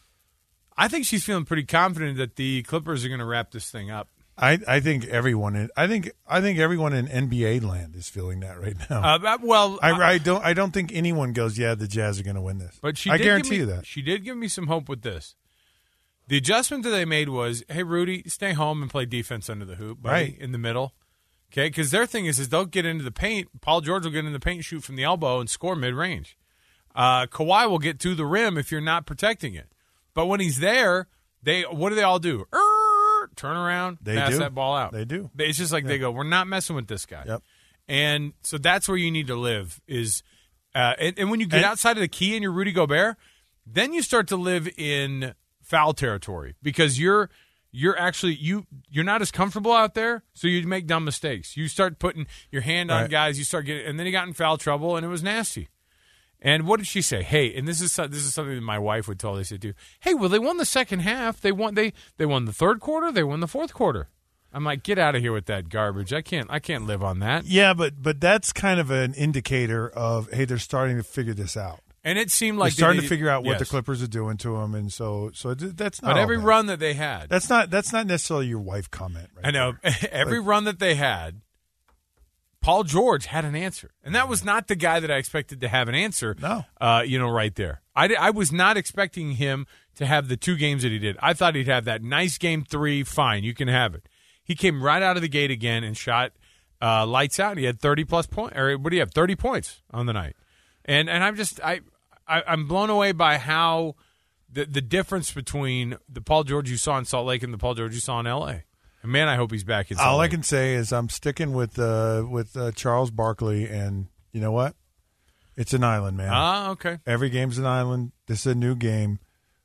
I think she's feeling pretty confident that the Clippers are going to wrap this thing up. I, I think everyone in I think I think everyone in N B A land is feeling that right now. Uh, that- well, I, I don't I don't think anyone goes, yeah, the Jazz are going to win this. But she I did guarantee give me, you that. She did give me some hope with this. The adjustment that they made was, hey, Rudy, stay home and play defense under the hoop, buddy, Right. in the middle. Okay, because their thing is, is they'll get into the paint. Paul George will get into the paint, shoot from the elbow, and score mid-range. Uh, Kawhi will get to the rim if you're not protecting it. But when he's there, they what do they all do? Er, turn around, They pass do. that ball out. They do. It's just like they go, we're not messing with this guy. Yep. And so that's where you need to live is uh, and, and when you get And- outside of the key and you're Rudy Gobert, then you start to live in foul territory because you're you're actually you you're not as comfortable out there, so you make dumb mistakes. You start putting your hand on Right. guys, you start getting and then he got in foul trouble and it was nasty. And what did she say? Hey, and this is so- this is something that my wife would totally say too. Hey, well, they won the second half. They won they they won the third quarter. They won the fourth quarter. I'm like, get out of here with that garbage. I can't I can't live on that. Yeah, but but that's kind of an indicator of, hey, they're starting to figure this out. And it seemed They're like starting they, to figure out what yes. the Clippers are doing to them, and so so it- that's not. But all every bad. run that they had, that's not that's not necessarily your wife comment. Right I know there. every Like- run that they had, Paul George had an answer, and that was not the guy that I expected to have an answer. No, uh, you know, right there, I, di- I was not expecting him to have the two games that he did. I thought he'd have that nice game three. Fine, you can have it. He came right out of the gate again and shot uh, lights out. He had thirty plus points, or what do you have? Thirty points on the night, and and I'm just I. I, I'm blown away by how the the difference between the Paul George you saw in Salt Lake and the Paul George you saw in L A. And man, I hope he's back in Salt all Lake. I can say is I'm sticking with uh, with uh, Charles Barkley, and you know what? It's an island, man. Ah, okay. Every game's an island. This is a new game.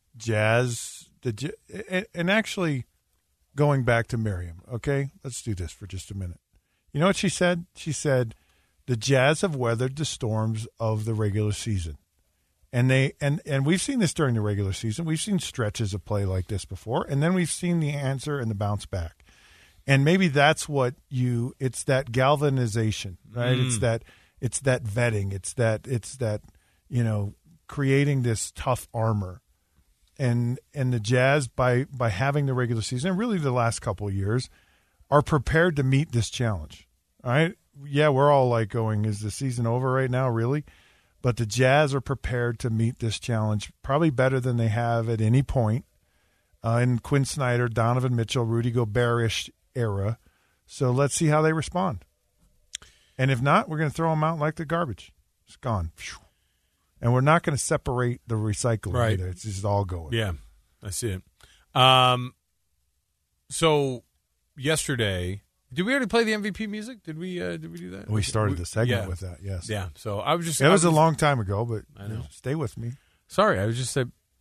Jazz, the J- and, and actually, going back to Miriam. Okay, let's do this for just a minute. You know what she said? She said, "The Jazz have weathered the storms of the regular season." And they and, and we've seen this during the regular season. We've seen stretches of play like this before, and then we've seen the answer and the bounce back. And maybe that's what you it's that galvanization, right? Mm. It's that it's that vetting, it's that it's that, you know, creating this tough armor. And and the Jazz by by having the regular season, and really the last couple of years, are prepared to meet this challenge. All right? Yeah, we're all like going, is the season over right now, really? But the Jazz are prepared to meet this challenge probably better than they have at any point uh, in Quinn Snyder, Donovan Mitchell, Rudy Gobert-ish era. So let's see how they respond. And if not, we're going to throw them out like the garbage. It's gone. And we're not going to separate the recycling Right. either. It's just all going. Yeah, I see it. Um, so yesterday, did we already play the M V P music? Did we? Uh, did we do that? We started the segment yeah. with that, yes. Yeah. So I was just. It I was a just- long time ago, but I know. stay with me. Sorry, I was just uh,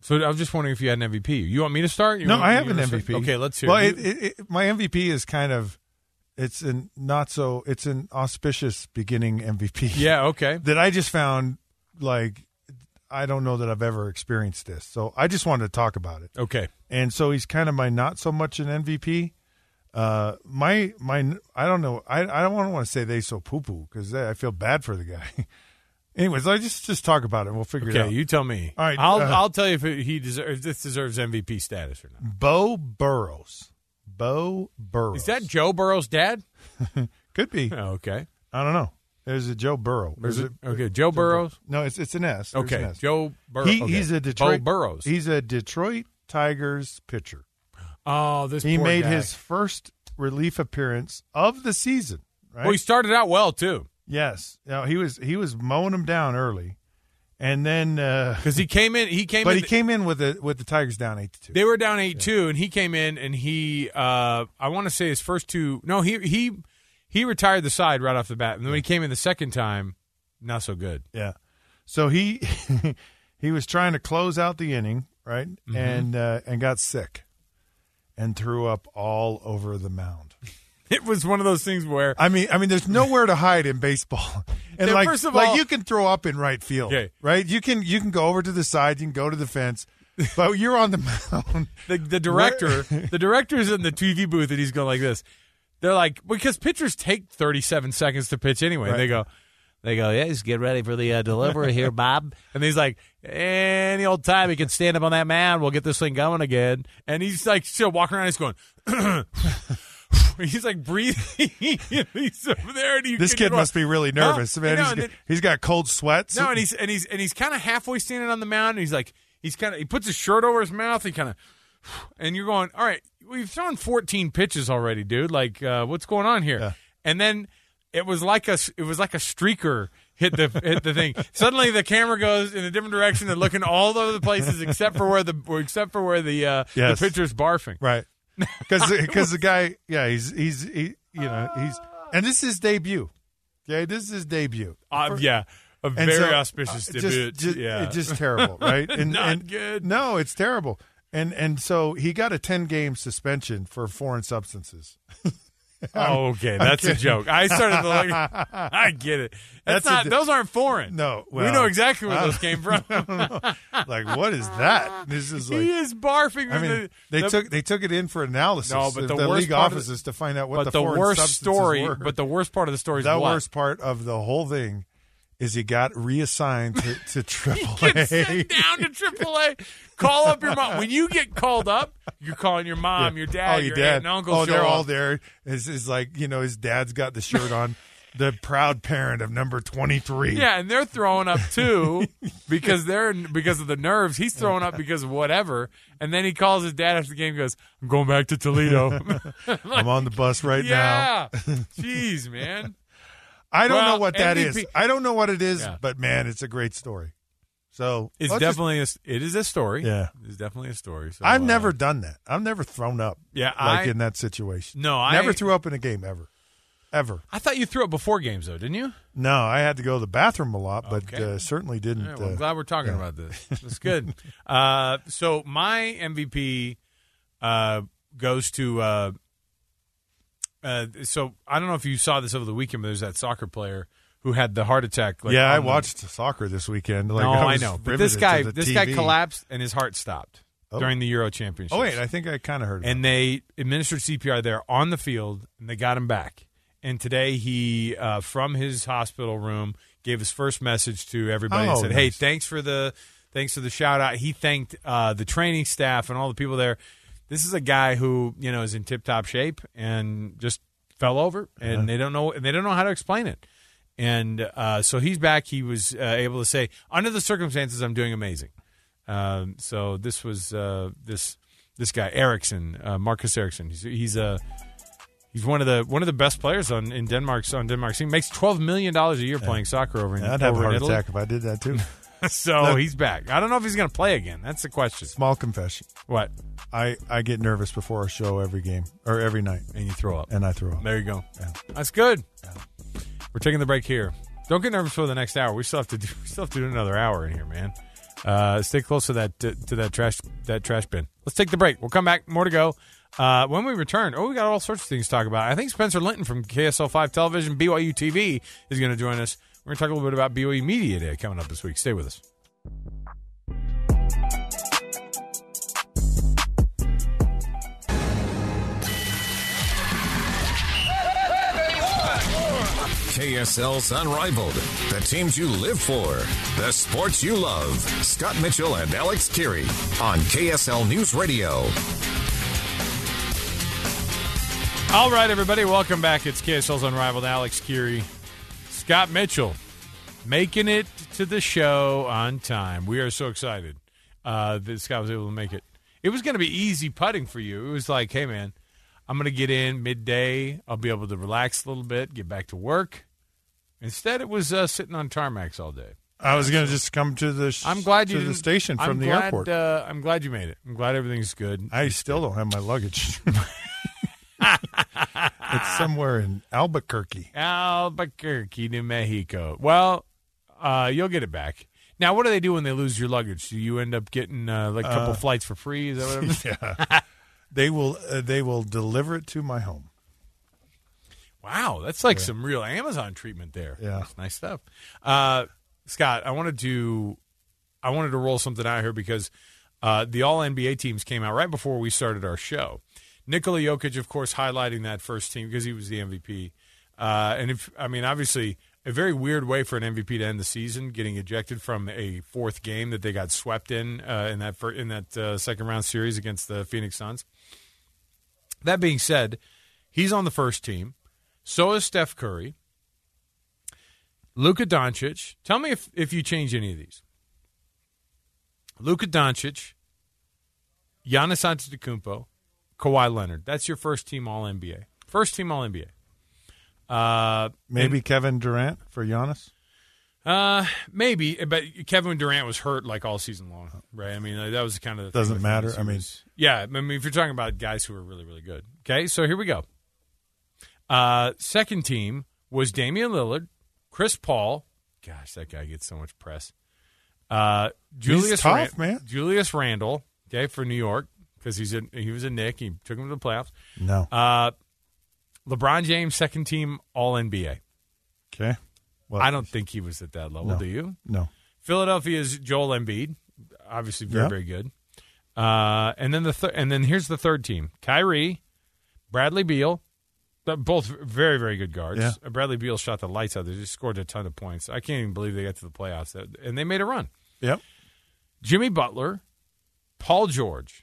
So I was just wondering if you had an M V P. You want me to start? You no, want, I have you an want M to V P. start? Okay, let's hear well, it. It, it, it, my M V P is kind of, it's an not so, it's an auspicious beginning M V P. Yeah, okay. That I just found, like, I don't know that I've ever experienced this. So I just wanted to talk about it. Okay. And so he's kind of my not so much an M V P. Uh, my, my, I don't know. I, I don't want to say they so poo-poo because I feel bad for the guy. Anyways, I just just talk about it. And we'll figure okay, it out. you tell me. All right, I'll uh, I'll tell you if it, he deserves if this deserves M V P status or not. Bo Burrows. Bo Burrows. Is that Joe Burrow's dad? Could be. Oh, okay. I don't know. There's a Joe Burrow. There's There's a, okay, Joe Burrows. No, it's it's an S. There's Okay, an S. Joe Burrows. He, okay. He's a Detroit. Bo Burrows. He's a Detroit Tigers pitcher. Oh, this He poor made guy. his first relief appearance of the season. Right. Well, he started out well too. Yes. Now he was he was mowing him down early, and then because he came in, he came, but in he the, came in with the with the Tigers down eight to two. They were down eight two, yeah. and he came in and he, uh, I want to say his first two. No, he he he retired the side right off the bat, and then when he came in the second time, not so good. Yeah. So he he was trying to close out the inning, right, Mm-hmm. and uh, and got sick, and threw up all over the mound. It was one of those things where I mean, I mean, there's nowhere to hide in baseball, and Yeah, like, first of like all- you can throw up in right field, Okay. right? You can you can go over to the side, you can go to the fence, but you're on the mound. the the director, the director's in the T V booth, and he's going like this. They're like, because pitchers take thirty-seven seconds to pitch anyway. Right. They go, they go, yeah, just get ready for the uh, delivery here, Bob. And he's like, any old time he can stand up on that mound, we'll get this thing going again. And he's like still walking around, he's going. He's like breathing. He's over there, and he, This and kid you're going, must be really nervous, huh? man. You know, He's, and got, then- he's got cold sweats. No, and he's and he's and he's kind of halfway standing on the mound. And he's like, he's kind of he puts his shirt over his mouth. He kind of, and you're going, all right, we've thrown fourteen pitches already, dude. Like, uh, what's going on here? Yeah. And then it was like a it was like a streaker hit the hit the thing. Suddenly the camera goes in a different direction and looking all over the places except for where the except for where the uh, Yes. the pitcher's barfing. right? Because because the guy, yeah, he's he's he, you know he's and this is his debut. Okay, this is his debut. Uh, yeah, a And very so, auspicious uh, debut. Just, just, yeah, it's just terrible, right? And, Not and, good. No, it's terrible. And and so he got a ten game suspension for foreign substances. Oh, okay, I'm that's a kidding. joke. I started to look. I get it. That's, That's a not; di- those aren't foreign. No, we well, know exactly where I- those came from. I don't know. Like, what is that? This is like. he is barfing. I in mean, the, they the- took they took it in for analysis. No, but of the the worst league part of the- offices to find out what but the, the foreign worst substances story. were. But the worst part of the story is the what? worst part of the whole thing is he got reassigned to, to Triple He gets A. sent down to triple A. Call up your mom. When you get called up, you're calling your mom, Yeah. your dad, oh, your dad. aunt and uncle. Oh, show they're all up. there. It's, it's like, you know, his dad's got the shirt on, the proud parent of number twenty-three. Yeah, and they're throwing up too because they're because of the nerves. He's throwing up because of whatever, and then he calls his dad after the game. And goes, "I'm going back to Toledo." I'm on the bus right now. yeah, jeez, man. I don't Well, know what that M V P is. I don't know what it is, Yeah. but man, it's a great story. So It's let's just- definitely a, it is a story. Yeah. it's definitely a story. So, I've uh, never done that. I've never thrown up. Yeah, like I- in that situation. No, I never threw up in a game ever, ever. I thought you threw up before games though, didn't you? No, I had to go to the bathroom a lot, but Okay. uh, certainly didn't. All right, well, I'm uh, glad we're talking yeah. about this. That's good. uh, so my M V P uh, goes to. Uh, uh, so I don't know if you saw this over the weekend, but there's that soccer player who had the heart attack. Like, yeah, I on the- watched soccer this weekend. Like, no, I, I, was know, but this riveted guy, to the this T guy V. collapsed and his heart stopped Oh. during the Euro Championship. Oh wait, I think I kind of heard. About and they administered C P R there on the field, and they got him back. And today he, uh, from his hospital room, gave his first message to everybody and Oh, said, "Hey, nice. thanks for the thanks for the shout out." He thanked uh, the training staff and all the people there. This is a guy who you know is in tip top shape and just fell over, and Uh-huh. they don't know and they don't know how to explain it. And uh, so he's back. He was uh, able to say, "Under the circumstances, I'm doing amazing." Um, so this was uh, this this guy Eriksson, uh, Marcus Eriksson. He's he's a he's one of the one of the best players on in Denmark's on Denmark's team. Makes twelve million dollars a year playing soccer over in, Yeah, I'd have a over in heart Italy. attack if I did that too. So Look. he's back. I don't know if he's going to play again. That's the question. Small confession. What? I, I get nervous before a show every game or every night, And you throw up. and I throw up. There you go. Yeah. That's good. We're taking the break here. Don't get nervous for the next hour. We still have to do. We still have to do another hour in here, man. Uh, stay close to that to, to that trash that trash bin. Let's take the break. We'll come back. More to go. Uh, when we return, oh, we got all sorts of things to talk about. I think Spencer Linton from K S L five Television, B Y U T V, is going to join us. We're going to talk a little bit about B Y U Media Day coming up this week. Stay with us. K S L's Unrivaled. The teams you live for. The sports you love. Scott Mitchell and Alex Kirry on K S L News Radio. All right, everybody. Welcome back. It's K S L's Unrivaled. Alex Kirry. Scott Mitchell making it to the show on time. We are so excited uh, that Scott was able to make it. It was going to be easy putting for you. It was like, hey, man, I'm going to get in midday. I'll be able to relax a little bit, get back to work. Instead, it was uh, sitting on tarmacs all day. I was going to just come to the sh- I'm glad you to the station from I'm the glad, airport. Uh, I'm glad you made it. I'm glad everything's good. I still don't have my luggage. It's somewhere in Albuquerque. Albuquerque, New Mexico. Well, uh, you'll get it back. Now, what do they do when they lose your luggage? Do you end up getting uh, like a couple Uh, flights for free? Is that what it is? Yeah. They will uh, they will deliver it to my home. Wow, that's like Yeah. some real Amazon treatment there. Yeah. That's nice stuff. Uh, Scott, I wanted to I wanted to roll something out here because uh, the All N B A teams came out right before we started our show. Nikola Jokic, of course, highlighting that first team because he was the M V P. Uh, and if I mean, obviously, a very weird way for an M V P to end the season, getting ejected from a fourth game that they got swept in uh, in that fir- in that uh, second round series against the Phoenix Suns. That being said, he's on the first team. So is Steph Curry. Luka Doncic. Tell me if, if you change any of these. Luka Doncic, Giannis Antetokounmpo, Kawhi Leonard. That's your first team All N B A. First team All N B A. Uh, Maybe and, Kevin Durant for Giannis? Uh, maybe, but Kevin Durant was hurt like all season long, right? I mean, that was kind of the Doesn't thing matter. Was, I mean, was, yeah. I mean, if you're talking about guys who are really, really good. Okay, so here we go. Uh, second team was Damian Lillard, Chris Paul. Gosh, that guy gets so much press. Uh, Julius He's tough, Ran- man. Julius Randle, okay, for New York because he's a, he was a Knick. He took him to the playoffs. No. Uh, LeBron James, second team All N B A. Okay. Well, I don't think he was at that level. No. Do you? No. Philadelphia's Joel Embiid, obviously very Yep. very good. Uh, and then the th- and then here's the third team: Kyrie, Bradley Beal, both very very good guards. Yeah. Uh, Bradley Beal shot the lights out. They just scored a ton of points. I can't even believe they got to the playoffs, and they made a run. Yep. Jimmy Butler, Paul George,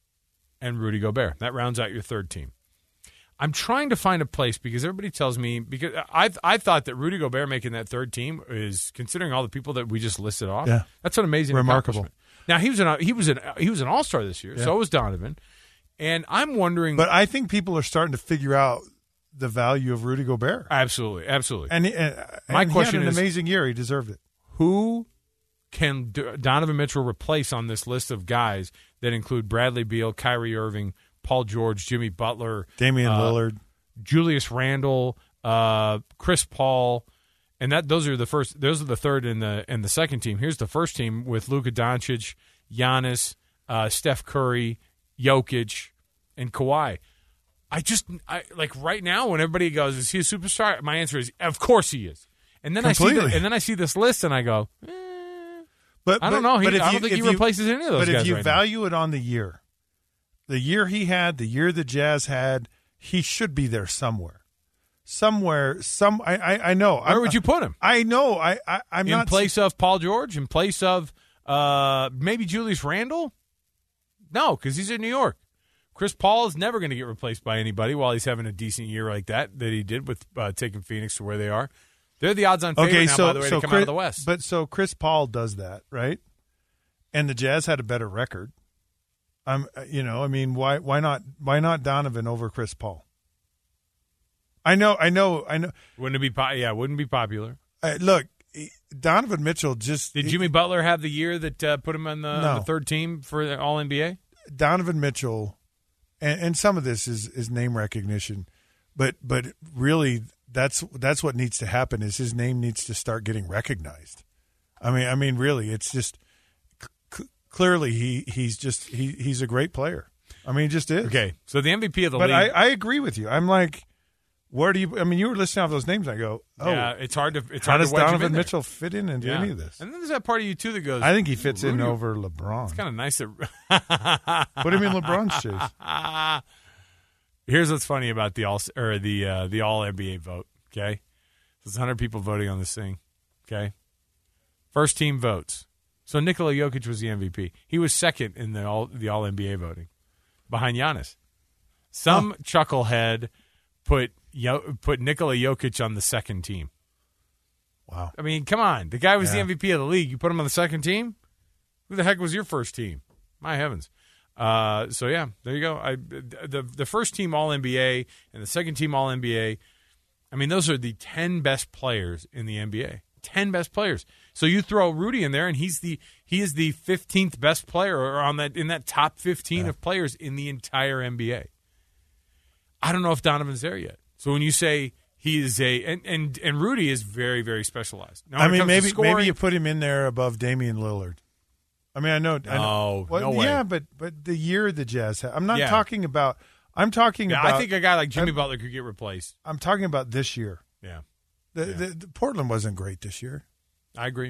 and Rudy Gobert. That rounds out your third team. I'm trying to find a place because everybody tells me because I I thought that Rudy Gobert making that third team is, considering all the people that we just listed off. Yeah. That's an amazing Remarkable. accomplishment. Now he was an he was an he was an all-star this year. Yeah. So was Donovan, and I'm wondering. But I think people are starting to figure out the value of Rudy Gobert. Absolutely, absolutely. And, he, and my and question he had an is, amazing year. He deserved it. Who can D- Donovan Mitchell replace on this list of guys that include Bradley Beal, Kyrie Irving, Paul George, Jimmy Butler, Damian uh, Lillard, Julius Randle, uh, Chris Paul, and that those are the first. Those are the third and the and the second team. Here's the first team with Luka Doncic, Giannis, uh, Steph Curry, Jokic, and Kawhi. I just I, like right now when everybody goes, "Is he a superstar?" My answer is, "Of course he is." And then Completely. I see the, and then I see this list and I go, eh, but I don't but- know. He, but if I don't you- think if he you- replaces any of those But guys if you right now. value it on the year, the year he had, the year the Jazz had, he should be there somewhere. Somewhere, some I I, I know. Where I'm- would you put him? I know. I, I I'm in not place of Paul George, in place of uh, maybe Julius Randle? No, because he's in New York. Chris Paul is never going to get replaced by anybody while he's having a decent year like that that he did with uh, taking Phoenix to where they are. They're the odds-on favorite okay. now, So by the way, so to come Chris, out of the West. But so Chris Paul does that, right? And the Jazz had a better record. I'm, you know, I mean, why why not why not Donovan over Chris Paul? I know, I know, I know. Wouldn't it be? Po- yeah, wouldn't be popular. Uh, look, Donovan Mitchell just Did Jimmy Butler have the year that uh, put him on the, No. on the third team for the All N B A? Donovan Mitchell, and, and some of this is, is name recognition, but but really that's that's what needs to happen is his name needs to start getting recognized. I mean, I mean, really, it's just clearly he he's just he he's a great player. I mean, he just is. Okay, so the M V P of the but league. But I, I agree with you. I'm like, where do you? I mean, you were listing off those names. I go, oh, yeah, it's hard to. It's how hard does to wedge him Donovan in there. Mitchell fit in into Yeah. any of this? And then there's that part of you too that goes. I think he fits Rudy, in over LeBron. It's kind of nice that. Put him in LeBron's shoes. Here's what's funny about the all or the uh, the all N B A vote. Okay, there's one hundred people voting on this thing. Okay, first team votes. So Nikola Jokic was the M V P. He was second in the all the all N B A voting, behind Giannis. Some huh. chucklehead put Yo, put Nikola Jokic on the second team. Wow. I mean, come on. The guy was yeah. the M V P of the league. You put him on the second team? Who the heck was your first team? My heavens. Uh, so, yeah, there you go. I, the, the first team All N B A and the second team All N B A, I mean, those are the ten best players in the N B A. ten best players. So you throw Rudy in there, and he's the he is the fifteenth best player or on that in that top fifteen yeah. of players in the entire N B A. I don't know if Donovan's there yet. So when you say he is a and and, and Rudy is very very specialized. Now, I mean, maybe scoring, maybe you put him in there above Damian Lillard. I mean, I know. I know oh well, no way. Yeah, but but the year the Jazz had, I'm not yeah. talking about. I'm talking yeah, about. I think a guy like Jimmy I'm, Butler could get replaced. I'm talking about this year. Yeah. The, yeah. The, the Portland wasn't great this year. I agree.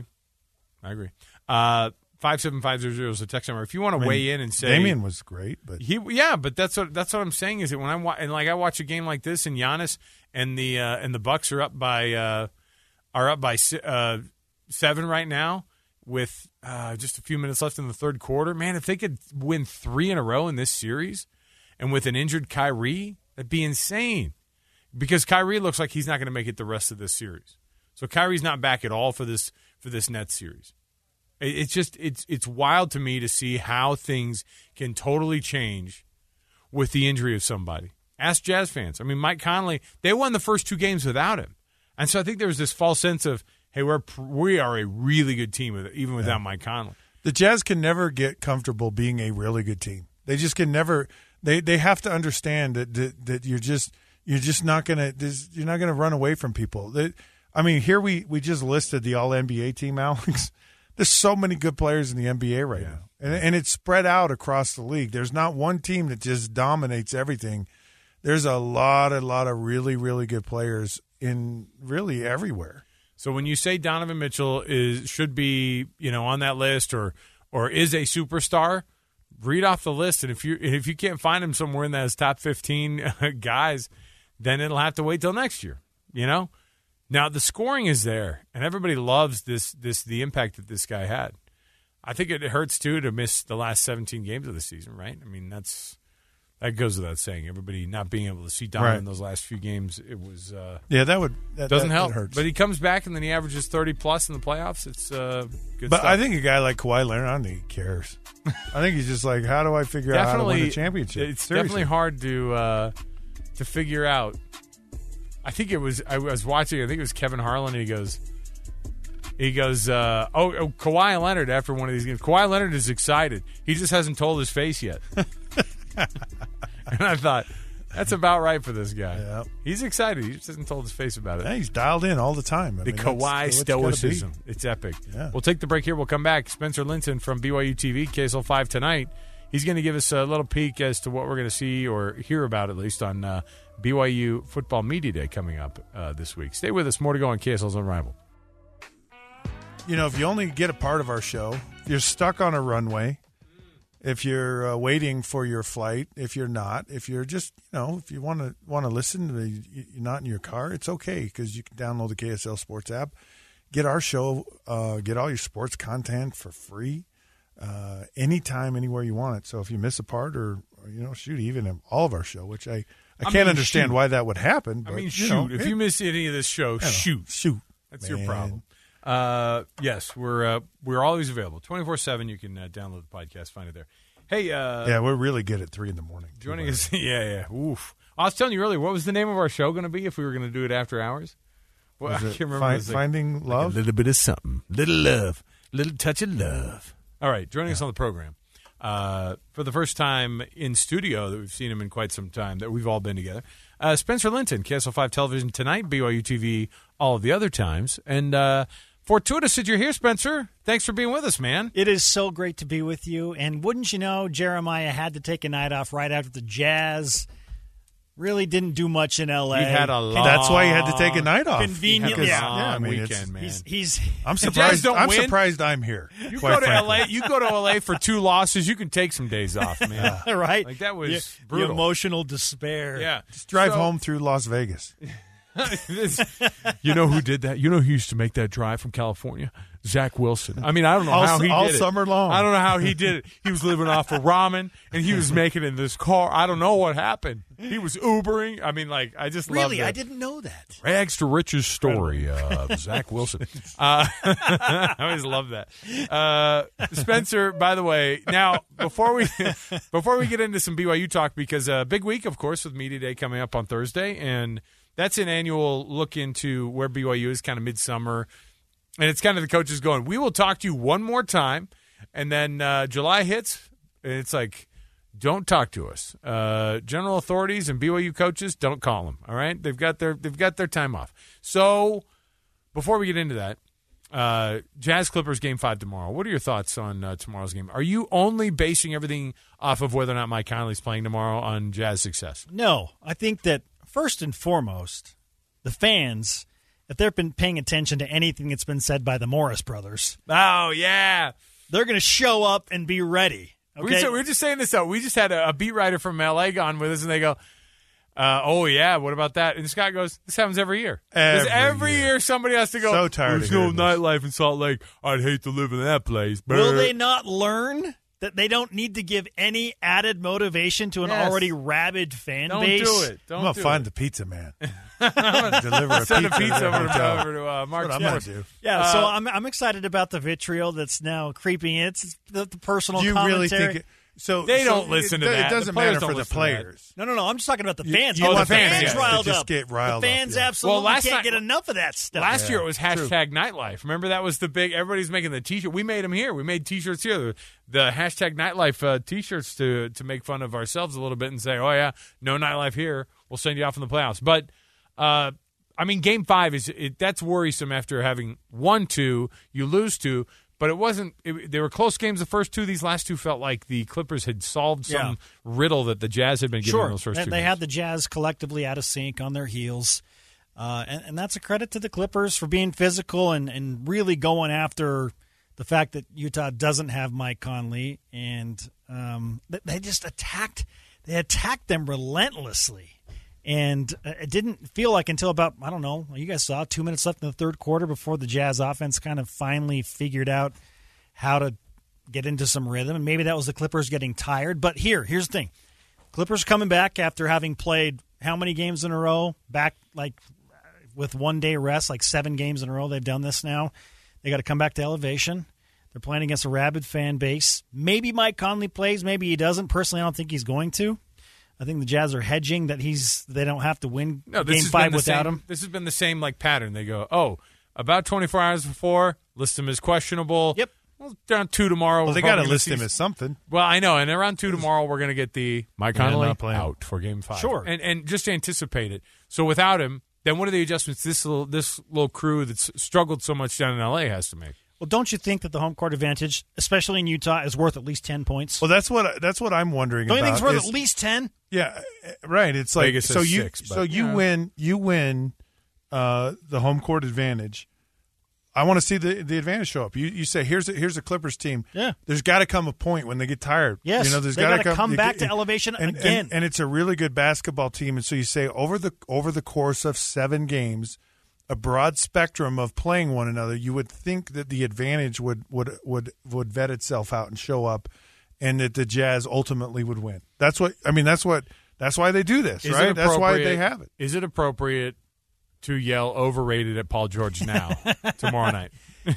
I agree. Uh, five seven five zero zero is the text number. If you want to I mean, weigh in and say Damian was great, but he yeah, but that's what that's what I'm saying is that when I wa- and like I watch a game like this and Giannis and the uh, and the Bucks are up by uh, are up by uh, seven right now with uh, just a few minutes left in the third quarter. Man, if they could win three in a row in this series, and with an injured Kyrie, that'd be insane. Because Kyrie looks like he's not going to make it the rest of this series. So Kyrie's not back at all for this for this Nets series. It's just it's it's wild to me to see how things can totally change with the injury of somebody. Ask Jazz fans. I mean, Mike Conley, they won the first two games without him, and so I think there was this false sense of, hey, we're we are a really good team with, even without yeah. Mike Conley. The Jazz can never get comfortable being a really good team. They just can never. They they have to understand that that, that you're just you're just not gonna you're not gonna run away from people. They, I mean, here we, we just listed the All N B A team, Alex. There's so many good players in the N B A right yeah. now, and and it's spread out across the league. There's not one team that just dominates everything. There's a lot, a lot of really, really good players in really everywhere. So when you say Donovan Mitchell is should be, you know, on that list or or is a superstar, read off the list, and if you if you can't find him somewhere in those top fifteen guys, then it'll have to wait till next year. You know. Now the scoring is there, and everybody loves this this the impact that this guy had. I think it hurts too to miss the last seventeen games of the season, right? I mean, that's that goes without saying. Everybody not being able to see Donovan right. in those last few games, it was uh, yeah, that would that, doesn't that, help. That hurts. But he comes back and then he averages thirty plus in the playoffs. It's uh, good. But stuff. I think a guy like Kawhi Leonard, I don't think he cares. I think he's just like, how do I figure out how to win a championship? It's Seriously. definitely hard to uh, to figure out. I think it was. I was watching. I think it was Kevin Harlan. And he goes. He goes. Uh, oh, oh, Kawhi Leonard after one of these games. Kawhi Leonard is excited. He just hasn't told his face yet. And I thought that's about right for this guy. Yeah. He's excited. He just hasn't told his face about it. Yeah, he's dialed in all the time. I the mean, Kawhi that's, stoicism. It's epic. Yeah. We'll take the break here. We'll come back. Spencer Linton from B Y U T V, K S L five tonight. He's going to give us a little peek as to what we're going to see or hear about, at least, on uh, B Y U Football Media Day coming up uh, this week. Stay with us. More to go on K S L's Unrivaled. You know, if you only get a part of our show, if you're stuck on a runway, if you're uh, waiting for your flight, if you're not, if you're just, you know, if you want to want to listen, you're not in your car, it's okay because you can download the K S L Sports app, get our show, uh, get all your sports content for free. Uh, anytime, anywhere you want it. So if you miss a part or, or you know, shoot, even all of our show, which I, I, I can't mean, understand shoot. why that would happen. But, I mean, you shoot. know, if it, you miss any of this show, shoot. Shoot. That's man. your problem. Uh, yes, we're uh, we're always available. twenty-four seven, you can uh, download the podcast, find it there. Hey. Uh, yeah, we're really good at three in the morning. Joining us. Yeah, yeah. Oof. I was telling you earlier, what was the name of our show going to be if we were going to do it after hours? Well, I can't remember. Find, like, finding love? Like a little bit of something. Little love. Little touch of love. All right, joining yeah. us on the program. Uh, for the first time in studio that we've seen him in quite some time, that we've all been together. Uh, Spencer Linton, K S L five Television tonight, B Y U T V all of the other times. And uh, Fortuitous that you're here, Spencer. Thanks for being with us, man. It is so great to be with you. And wouldn't you know, Jeremiah had to take a night off right after the Jazz. Really didn't do much in L A. He had a long, That's why he had to take a night off. Conveniently, yeah. Long yeah, I mean, weekend, man. He's, he's I'm Jazz surprised. don't I'm win. surprised I'm here. You quite go to frankly. L A. You go to L A for two losses. You can take some days off, man. right. Like that was the, brutal. The emotional despair. Yeah, Just drive So- home through Las Vegas. This- you know who did that? You know who used to make that drive from California? Zach Wilson. I mean, I don't know All- how he all did it. summer long. I don't know how he did it. He was living off of ramen, and he was making it in this car. I don't know what happened. He was Ubering. I mean, like, I just love Really? that. I didn't know that. Rags to riches story of Zach Wilson. Uh, I always love that. Uh, Spencer, by the way, now before we before we get into some B Y U talk, because a uh, big week, of course, with Media Day coming up on Thursday, and that's an annual look into where B Y U is, kind of midsummer, and it's kind of the coaches going, we will talk to you one more time, and then uh, July hits, and it's like, don't talk to us. Uh, general authorities and B Y U coaches, don't call them. All right, they've got their they've got their time off. So before we get into that, uh, Jazz Clippers game five tomorrow. What are your thoughts on uh, tomorrow's game? Are you only basing everything off of whether or not Mike Conley's playing tomorrow on Jazz success? No, I think that first and foremost, the fans, if they've been paying attention to anything that's been said by the Morris brothers, Oh yeah, they're going to show up and be ready. we, Okay? just, we were just saying this though. We just had a, a beat writer from L A gone with us, and they go, uh, "Oh yeah, what about that?" And Scott goes, "This happens every year. 'Cause Every every year. year somebody has to go. So tired There's of no hearing this." nightlife in Salt Lake. I'd hate to live in that place." Will Brr. they not learn that they don't need to give any added motivation to an Yes. already rabid fan Don't base? do it. Don't I'm gonna do find it. the pizza man. Deliver a Send a pizza, pizza to the over to, hotel. over to uh, That's Mark's what I'm gonna Morris. do. Yeah, Uh, so I'm I'm excited about the vitriol that's now creeping in. It's the, the personal Do you commentary. really think it, so? They so don't listen it, to that. It doesn't The players matter don't for the listen to that. players. No, no, no. I'm just talking about the You- fans. you Get want the the fans, fans, yeah, riled to just up. get riled the up, fans yeah. absolutely Well, last can't night- get enough of that stuff. Last Yeah, year it was true. hashtag nightlife. Remember that was the big. Everybody's making the T-shirt. We made them here. We made T-shirts here. The, the hashtag nightlife uh, T-shirts to to make fun of ourselves a little bit and say, "Oh yeah, no nightlife here. We'll send you off in the playoffs." But uh, I mean, Game Five is it, that's worrisome after having won two, you lose two. But it wasn't. It, they were close games. The first two. These last two felt like the Clippers had solved some Yeah. riddle that the Jazz had been giving Sure, those first they, two. they games. had the Jazz collectively out of sync on their heels, uh, and, and that's a credit to the Clippers for being physical and, and really going after the fact that Utah doesn't have Mike Conley, and um, they- they just attacked. They attacked them relentlessly. And uh, it didn't feel like until about, I don't know, you guys saw two minutes left in the third quarter before the Jazz offense kind of finally figured out how to get into some rhythm. And maybe that was the Clippers getting tired. But here, here's the thing. Clippers coming back after having played how many games in a row? Back like with one day rest, like seven games in a row. They've done this now. They got to come back to elevation. They're playing against a rabid fan base. Maybe Mike Conley plays. Maybe he doesn't. Personally, I don't think he's going to. I think the Jazz are hedging that he's they don't have to win No, this game has five been the without same, him. This has been the same like pattern. They go, oh, about twenty-four hours before, list him as questionable. Yep. Well, around two tomorrow. Well, we're they got to probably gonna list see- him as something. Well, I know, and around two tomorrow, we're going to get the Mike Yeah, Conley not playing. out for Game Five. Sure. and and just to anticipate it. So without him, then what are the adjustments this little this little crew that's struggled so much down in L A has to make? Well, don't you think that the home court advantage, especially in Utah, is worth at least ten points? Well, that's what that's what I'm wondering don't you about. think it's worth is- at least ten? Yeah, uh, right. It's like Vegas so says you six, but, so you yeah. win you win uh, the home court advantage. I want to see the the advantage show up. You you say here's a, here's a Clippers team. Yeah. There's got to come a point when they get tired. Yes, you know, there's they got to gotta come, come you back get- to elevation and, again. And, and it's a really good basketball team. And so you say over the over the course of seven games, a broad spectrum of playing one another, you would think that the advantage would would would would vet itself out and show up, and that the Jazz ultimately would win. That's what I mean. That's what that's why they do this, Is right? it That's why appropriate- they have it. Is it appropriate to yell overrated at Paul George now tomorrow night?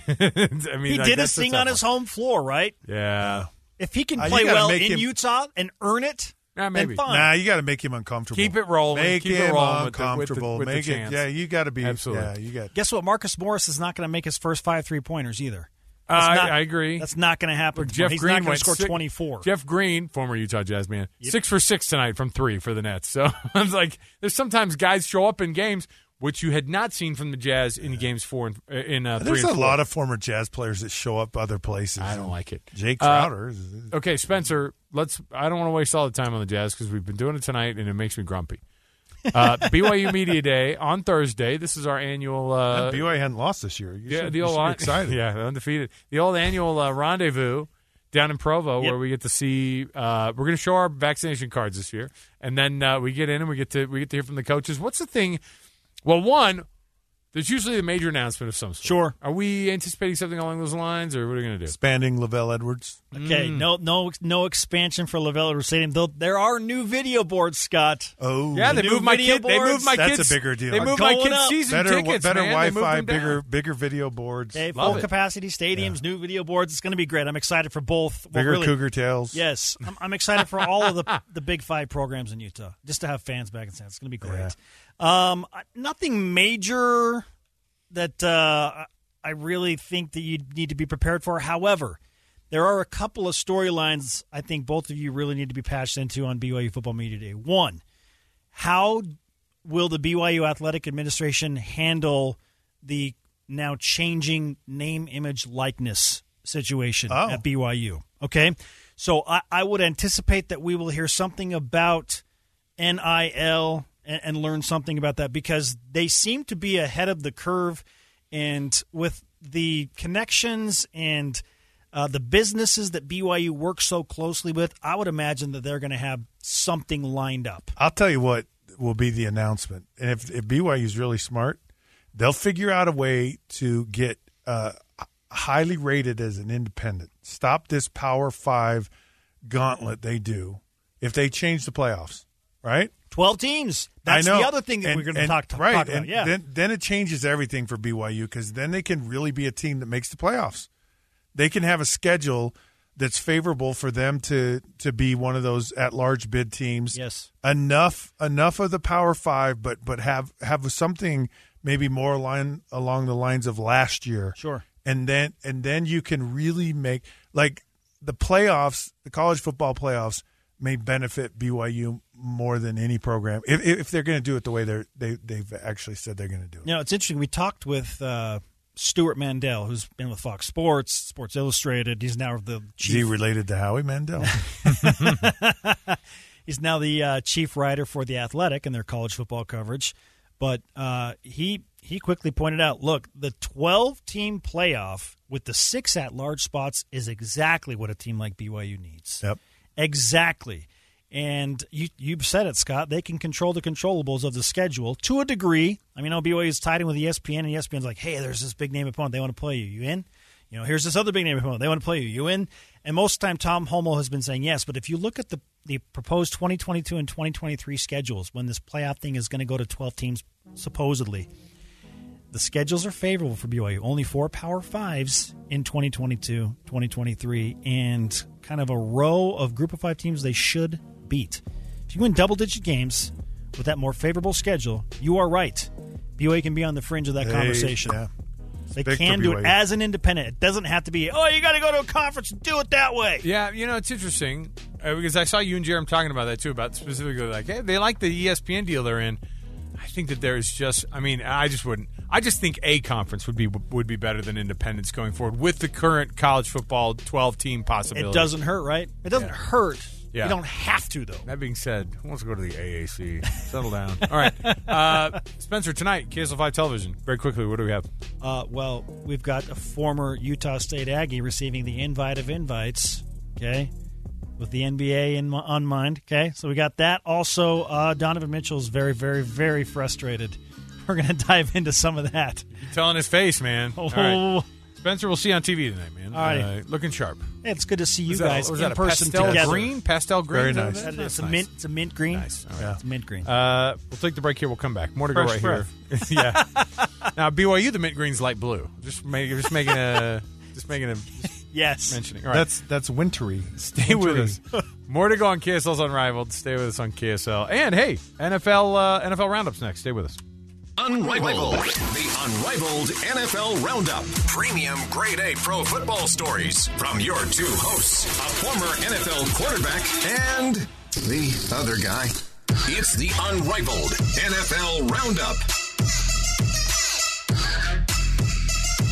I mean, He like, did that's his the thing tough on his one. home floor, right? Yeah. If he can Uh, you play gotta well make in him- Utah and earn it, Yeah, then maybe. fine. Nah, you got to make him uncomfortable. Keep it rolling. Make Keep him it rolling with the- with the- uncomfortable. with the make it. chance. Yeah, you got to be. Absolutely. Yeah, you got. Guess what? Marcus Morris is not going to make his first five three pointers either. Uh, That's I, not- I agree. That's not going to happen. But Jeff He's Green not going went to score six- twenty-four. Jeff Green, former Utah Jazz man, Yep. six for six tonight from three for the Nets. So I was like, there's sometimes guys show up in games which you had not seen from the Jazz in games four and in uh, three There's and a four. lot of former Jazz players that show up other places. I don't like it. Jake Uh, Crowder. okay, Spencer, let's. I don't want to waste all the time on the Jazz because we've been doing it tonight and it makes me grumpy. Uh, B Y U Media Day on Thursday. This is our annual. Uh, B Y U hadn't lost this year. You yeah, should, the you old should be excited. Yeah, undefeated. The old annual uh, rendezvous down in Provo, Yep. where we get to see. Uh, we're going to show our vaccination cards this year, and then uh, we get in and we get to we get to hear from the coaches. What's the thing? Well, one. There's usually a major announcement of some sort. Sure. Are we anticipating something along those lines, or what are we going to do? Expanding Lavelle Edwards. Okay, Mm. no, no, no expansion for Lavelle Edwards Stadium. Though there are new video boards, Scott. Oh, Yeah, they New moved my video kid. They moved boards? my That's kids. a bigger deal. They I'm moved my going kids' up. season better, tickets. better man. They moved Wi-Fi, them down. bigger, bigger video boards. Okay, Love full it. capacity stadiums, new video boards. It's going to be great. I'm excited for both. Well, Bigger really- Cougar tails. Yes, I'm, I'm excited for all of the the Big Five programs in Utah. Just to have fans back in San, it's going to be great. Um, nothing major that uh, I really think that you need to be prepared for. However, there are a couple of storylines I think both of you really need to be patched into on B Y U Football Media Day. One, how will the B Y U Athletic Administration handle the now changing name, image, likeness situation Oh. at B Y U? Okay, so I, I would anticipate that we will hear something about N I L and, and learn something about that because they seem to be ahead of the curve, and with the connections and uh, the businesses that B Y U works so closely with, I would imagine that they're going to have something lined up. I'll tell you what will be the announcement. And if, if B Y U is really smart, they'll figure out a way to get uh, highly rated as an independent. Stop this Power Five gauntlet they do if they change the playoffs, right? twelve teams. That's I know. the other thing that And- we're going to and- talk, talk right. about. And Yeah. then, then it changes everything for B Y U because then they can really be a team that makes the playoffs. They can have a schedule that's favorable for them to to be one of those at-large bid teams. Yes. Enough enough of the Power Five, but but have have something maybe more line along the lines of last year. Sure. And then and then you can really make like the playoffs, the college football playoffs may benefit B Y U more than any program if if they're going to do it the way they're they they've actually said they're going to do it. You know, it's interesting. We talked with uh, Stuart Mandel, who's been with Fox Sports, Sports Illustrated. He's now the chief. Is he related to Howie Mandel? He's now the uh, chief writer for The Athletic and their college football coverage. But uh, he he quickly pointed out, look, the twelve-team playoff with the six at-large spots is exactly what a team like B Y U needs. Yep. Exactly. And you you said it, Scott. They can control the controllables of the schedule to a degree. I mean, I know B Y U is tied in with E S P N, and E S P N's like, hey, there's this big-name opponent. They want to play you. You in? You know, here's this other big-name opponent. They want to play you. You in? And most of the time, Tom Homo has been saying yes. But if you look at the, the proposed twenty twenty-two and twenty twenty-three schedules, when this playoff thing is going to go to twelve teams, supposedly, the schedules are favorable for B Y U. Only four Power Fives in twenty twenty-two, twenty twenty-three, and kind of a row of Group of Five teams they should beat. If you win double-digit games with that more favorable schedule, you are right. B Y U can be on the fringe of that Hey, conversation. yeah. They Big can for do B Y it U. as an independent. It doesn't have to be, oh, you got to go to a conference and do it that way. Yeah, you know, it's interesting uh, because I saw you and Jerem talking about that too, about specifically like, hey, they like the E S P N deal they're in. I think that there is just, I mean, I just wouldn't. I just think a conference would be would be better than independents going forward with the current college football twelve-team possibility. It doesn't hurt, right? It doesn't Yeah. hurt. Yeah. You don't have to, though. That being said, who wants to go to the A A C? Settle down. All right. Uh, Spencer, tonight, K S L five Television. Very quickly, what do we have? Uh, well, we've got a former Utah State Aggie receiving the invite of invites, okay, with the N B A in on mind, okay? So we got that. Also, uh, Donovan Mitchell's very, very, very frustrated. We're going to dive into some of that. You're telling his face, man. Oh. All right. Spencer, we'll see you on T V tonight, man. All right. Uh, looking sharp. Hey, it's good to see you Was that- guys was in that a person pastel together. green? Pastel green? Very Is that nice. what That that is is? a Nice. mint. It's a mint green. Nice. All right. Yeah, it's mint green. Uh, we'll take the break here. We'll come back. More to go Fresh right here. Yeah. Now B Y U, the mint green's light blue. Just make, just making a, just making a just yes. mentioning. All right. That's that's wintry. Stay with us. More to go on K S L's Unrivaled. Stay with us on K S L. And hey, N F L uh, N F L Roundups next. Stay with us. Unrivaled, the Unrivaled N F L Roundup. Premium grade A pro football stories from your two hosts, a former N F L quarterback and the other guy. It's the Unrivaled N F L Roundup.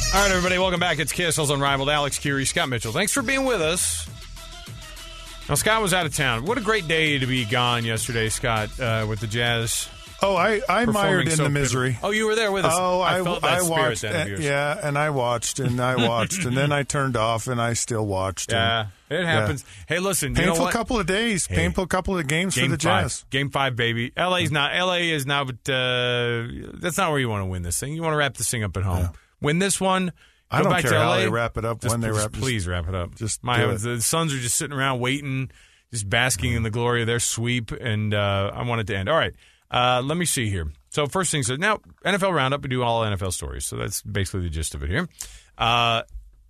All right, everybody, welcome back. It's K S L's Unrivaled. Alex Curie, Scott Mitchell. Thanks for being with us. Now, Scott was out of town. What a great day to be gone yesterday, Scott, uh, with the Jazz. Oh, I, I mired in so the misery. Pitiful. Oh, you were there with us. Oh, I, I felt that I watched. spirit then of yours. Yeah, and I watched, and I watched, and then I turned off, and I still watched. Yeah, and, it happens. Yeah. Hey, listen, painful you know what? couple of days, hey, painful couple of games game for the Jazz. Five. Game five, baby. L A's not. L A is now, but uh, that's not where you want to win this thing. You want to wrap this thing up at home. Yeah. Win this one. I don't back care to how L A. they wrap it up. Just, when they just wrap, please just, wrap it up. Just my do it. The Suns are just sitting around waiting, just basking in the glory of their sweep, and uh, I want it to end. All right, uh, let me see here. So first things now, N F L Roundup. We do all N F L stories, so that's basically the gist of it here. Uh,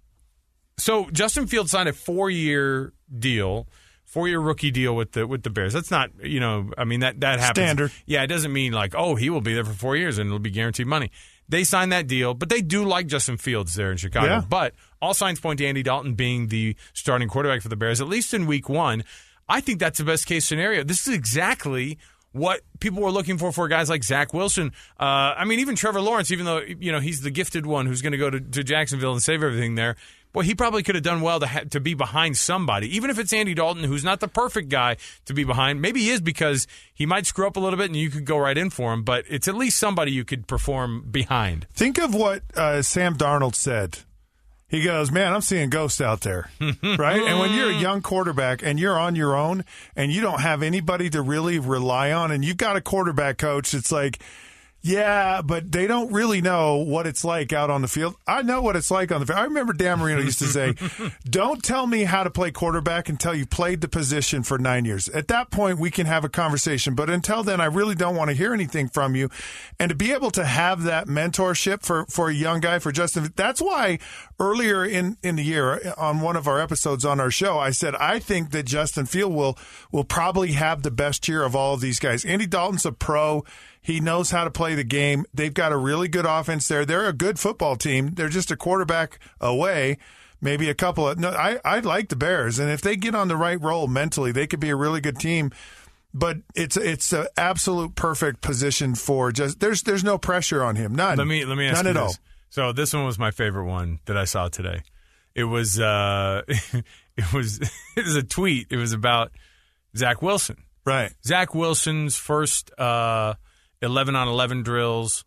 so Justin Fields signed a four-year deal, four-year rookie deal with the with the Bears. That's not, you know, I mean that that happens. Standard. Yeah, it doesn't mean like, oh, he will be there for four years and it'll be guaranteed money. They signed that deal, but they do like Justin Fields there in Chicago. Yeah. But all signs point to Andy Dalton being the starting quarterback for the Bears, at least in week one. I think that's the best case scenario. This is exactly what people were looking for for guys like Zach Wilson. Uh, I mean, even Trevor Lawrence, even though, you know, he's the gifted one who's going to go to, to Jacksonville and save everything there. Well, he probably could have done well to ha- to be behind somebody, even if it's Andy Dalton, who's not the perfect guy to be behind. Maybe he is because he might screw up a little bit and you could go right in for him, but it's at least somebody you could perform behind. Think of what uh, Sam Darnold said. He goes, man, I'm seeing ghosts out there, right? And when you're a young quarterback and you're on your own and you don't have anybody to really rely on and you've got a quarterback coach, it's like, yeah, but they don't really know what it's like out on the field. I know what it's like on the field. I remember Dan Marino used to say, don't tell me how to play quarterback until you played the position for nine years. At that point, we can have a conversation. But until then, I really don't want to hear anything from you. And to be able to have that mentorship for, for a young guy, for Justin, that's why earlier in, in the year on one of our episodes on our show, I said, I think that Justin Field will, will probably have the best year of all of these guys. Andy Dalton's a pro. He knows how to play the game. They've got a really good offense there. They're a good football team. They're just a quarterback away, maybe a couple of – no, I, I like the Bears. And if they get on the right roll mentally, they could be a really good team. But it's it's an absolute perfect position for just – there's there's no pressure on him. None. Let me, let me ask None you at this. all. So this one was my favorite one that I saw today. It was uh, it was it was a tweet. It was about Zach Wilson. Right. Zach Wilson's first uh, eleven on eleven drills.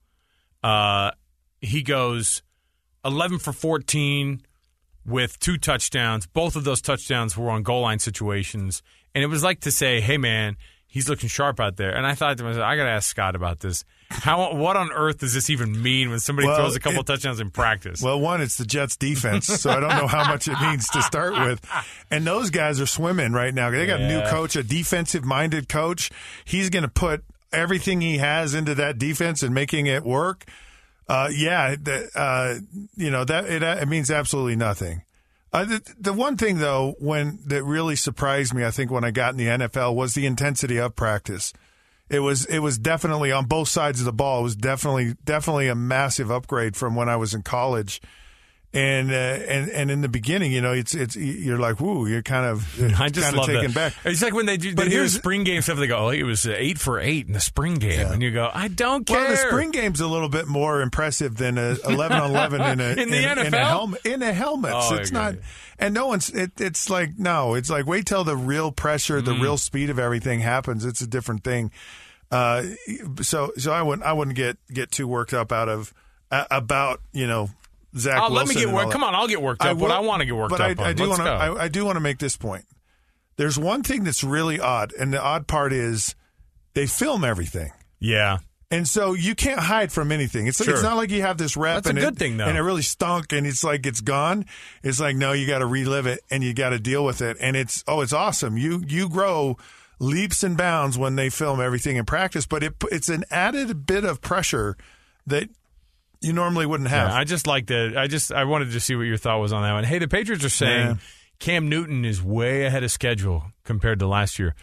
Uh, he goes eleven for fourteen with two touchdowns. Both of those touchdowns were on goal line situations. And it was like to say, hey, man, he's looking sharp out there. And I thought to myself, I got to ask Scott about this. How what on earth does this even mean when somebody well, throws a couple it, touchdowns in practice? Well, one, it's the Jets defense, so I don't know how much it means to start with. And those guys are swimming right now. They got yeah. a new coach, a defensive-minded coach. He's going to put everything he has into that defense and making it work. Uh, yeah, the, uh, you know, that it, it means absolutely nothing. Uh, the, the one thing, though, when that really surprised me, I think, when I got in the N F L was the intensity of practice. It was it was definitely on both sides of the ball. It was definitely definitely a massive upgrade from when I was in college. And uh, and and in the beginning, you know, it's it's you're like, woo, you're kind of I just kind love of taken that. back. It's like when they do, they do the spring game stuff. They go, oh, it was eight for eight in the spring game, yeah. and you go, I don't care. Well, the spring game's a little bit more impressive than a eleven on eleven in a in the in, N F L in a helmet. In a helmet, oh, so it's not. It. And no one's. It, it's like no. It's like wait till the real pressure, the mm. real speed of everything happens. It's a different thing. Uh, so so I wouldn't I wouldn't get get too worked up out of uh, about you know. Zach oh, Wilson. Let me get worked. Come on, I'll get worked up. I will, but I want to get worked but up. I, on. I do want to. I, I do want to make this point. There's one thing that's really odd, and the odd part is they film everything. Yeah, and so you can't hide from anything. It's sure. it's not like you have this rep. That's and a good it, thing, though. And it really stunk, and it's like it's gone. It's like no, you got to relive it, and you got to deal with it. And it's oh, it's awesome. You you grow leaps and bounds when they film everything in practice, but it it's an added bit of pressure that you normally wouldn't have. Yeah, I just like that. I just I wanted to see what your thought was on that one. Hey, the Patriots are saying yeah. Cam Newton is way ahead of schedule compared to last year.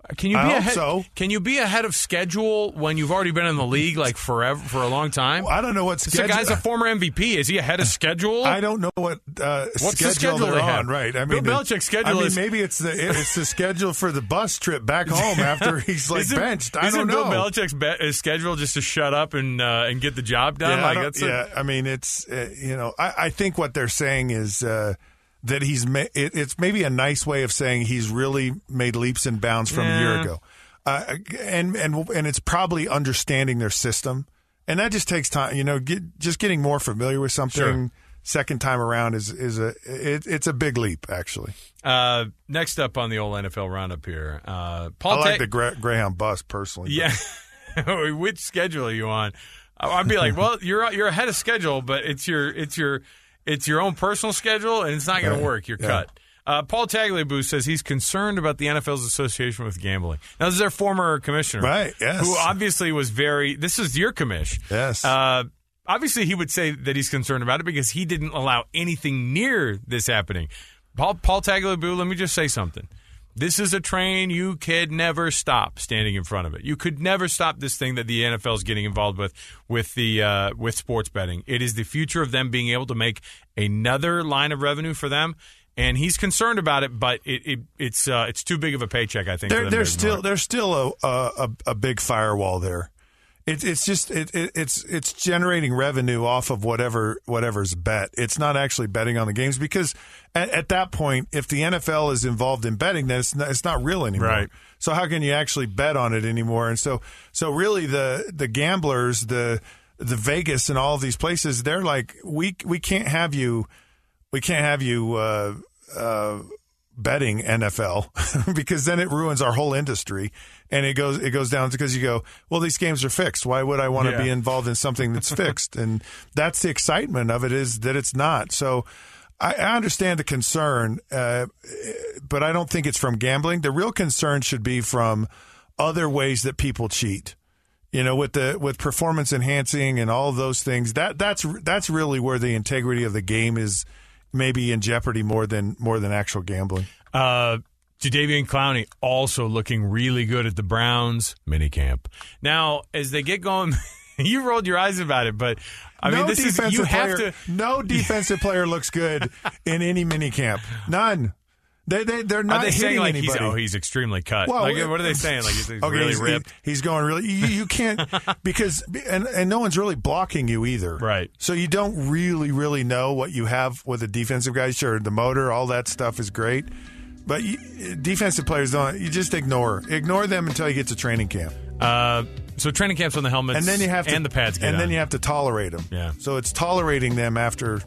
Can you be I hope ahead? so. Can you be ahead of schedule when you've already been in the league like forever for a long time? Well, I don't know what schedule. This guy's a former M V P. Is he ahead of schedule? I don't know what uh, What's schedule the schedule they're they on. have? Right. I Bill mean, Belichick's schedule I mean, is maybe it's the it's the schedule for the bus trip back home after he's like isn't, benched. I isn't don't know. Bill Belichick's be- his schedule just to shut up and uh, and get the job done? Yeah, like I, that's don't- a, yeah. I mean, it's uh, you know, I, I think what they're saying is. Uh, That he's ma- it, it's maybe a nice way of saying he's really made leaps and bounds from Yeah. a year ago, uh, and and and it's probably understanding their system, and that just takes time. You know, get, just getting more familiar with something Sure. second time around is is a it, it's a big leap actually. Uh, next up on the old N F L roundup here, uh, Paul. I like Ta- the Gra- Greyhound bus personally. Yeah, which schedule are you on? I'd be like, well, you're you're ahead of schedule, but it's your it's your it's your own personal schedule, and it's not going Right. to work. You're Yeah. cut. Uh, Paul Tagliabue says he's concerned about the N F L's association with gambling. Now, this is their former commissioner, Right, yes. who obviously was very. This is your commish, Yes. Uh, obviously, he would say that he's concerned about it because he didn't allow anything near this happening. Paul, Paul Tagliabue, let me just say something. This is a train you could never stop standing in front of it. You could never stop this thing that the N F L is getting involved with, with the uh, with sports betting. It is the future of them being able to make another line of revenue for them, and he's concerned about it. But it, it it's uh, it's too big of a paycheck, I think. There, for them there's to still ignore. there's still a a, a big firewall there. It's it's just it, it, it's it's generating revenue off of whatever whatever's bet. It's not actually betting on the games because at, at that point, if the N F L is involved in betting, then it's not, it's not real anymore. Right. So how can you actually bet on it anymore? And so so really the the gamblers, the the Vegas and all of these places, they're like we we can't have you we can't have you. Uh, uh, betting N F L because then it ruins our whole industry, and it goes it goes down because you go, well, these games are fixed. Why would I want to Yeah. be involved in something that's fixed? And that's the excitement of it, is that it's not. So I, I understand the concern, uh, but I don't think it's from gambling. The real concern should be from other ways that people cheat. You know, with the with performance enhancing and all of those things. That that's that's really where the integrity of the game is. Maybe in jeopardy more than more than actual gambling. Uh, Jadeveon Clowney also looking really good at the Browns minicamp. Now, as they get going, you rolled your eyes about it, but I no mean, this is defensive you have player, to. No defensive player looks good in any minicamp. None. They they they're not Are they hitting saying like anybody. he's oh he's extremely cut? Well, like what are they saying? Like he's, he's okay, really he's, ripped. he- he's going really. You, you can't because and and no one's really blocking you either. Right. So you don't really really know what you have with a defensive guy. Sure, the motor, all that stuff is great, but you, defensive players don't. You just ignore ignore them until you get to training camp. Uh, so training camps on the helmets, and then you have to, and the pads, get and then on. you have to tolerate them. Yeah. So it's tolerating them after.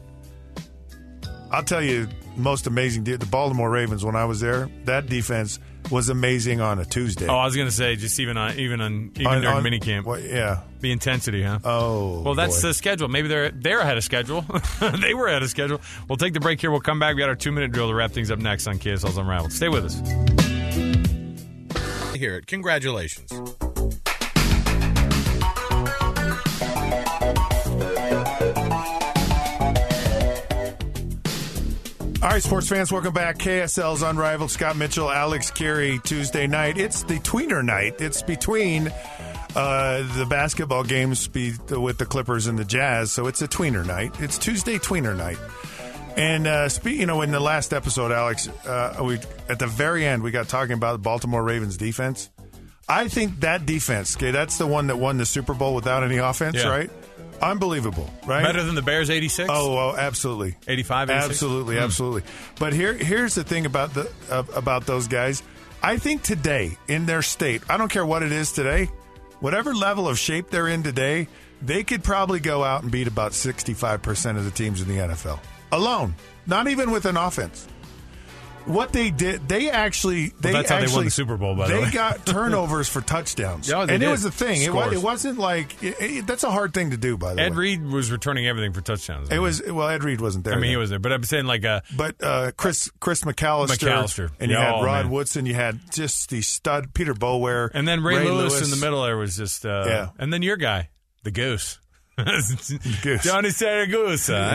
I'll tell you, most amazing. de- The Baltimore Ravens, when I was there, that defense was amazing on a Tuesday. Oh, I was going to say just even on even on even On- during on- minicamp. what- yeah. The intensity, huh? Oh, well, that's boy. the schedule. Maybe they're they're ahead of schedule. They were ahead of schedule. We'll take the break here. We'll come back. We got our two minute drill to wrap things up next on K S L's Unrivaled. Stay with us. Hear it. Congratulations. All right, sports fans, welcome back. K S L's Unrivaled. Scott Mitchell, Alex Carey, Tuesday night. It's the tweener night. It's between uh, the basketball games be, with the Clippers and the Jazz, so it's a tweener night. It's Tuesday tweener night. And, uh, spe- you know, in the last episode, Alex, uh, we at the very end, we got talking about the Baltimore Ravens defense. I think that defense, okay, that's the one that won the Super Bowl without any offense, Yeah. right? Unbelievable, right? Better than the Bears eighty-six? Oh, well, absolutely. eighty-five, eighty-six? Absolutely, Hmm. absolutely. But here, here's the thing about the uh, about those guys. I think today, in their state, I don't care what it is today, whatever level of shape they're in today, they could probably go out and beat about sixty-five percent of the teams in the N F L. Alone. Not even with an offense. What they did, they actually, they that's how they actually, won the Super Bowl, by the they way. got turnovers for touchdowns, Yeah, they and it did. was the thing. It, wa- Scores. it wasn't like it, it- that's a hard thing to do. By the Ed way, Reed was returning everything for touchdowns. it was well. Ed Reed wasn't there. I mean, he then. was there, but I'm saying like a. But uh, Chris Chris McAllister, McAllister. and you Yeah, had oh, Rod man. Woodson, you had just the stud Peter Boulware, And then Ray, Lewis, in the middle there was just. Uh, Yeah. And then your guy, the Goose. Goose. Johnny Saragusa, Yeah. eh?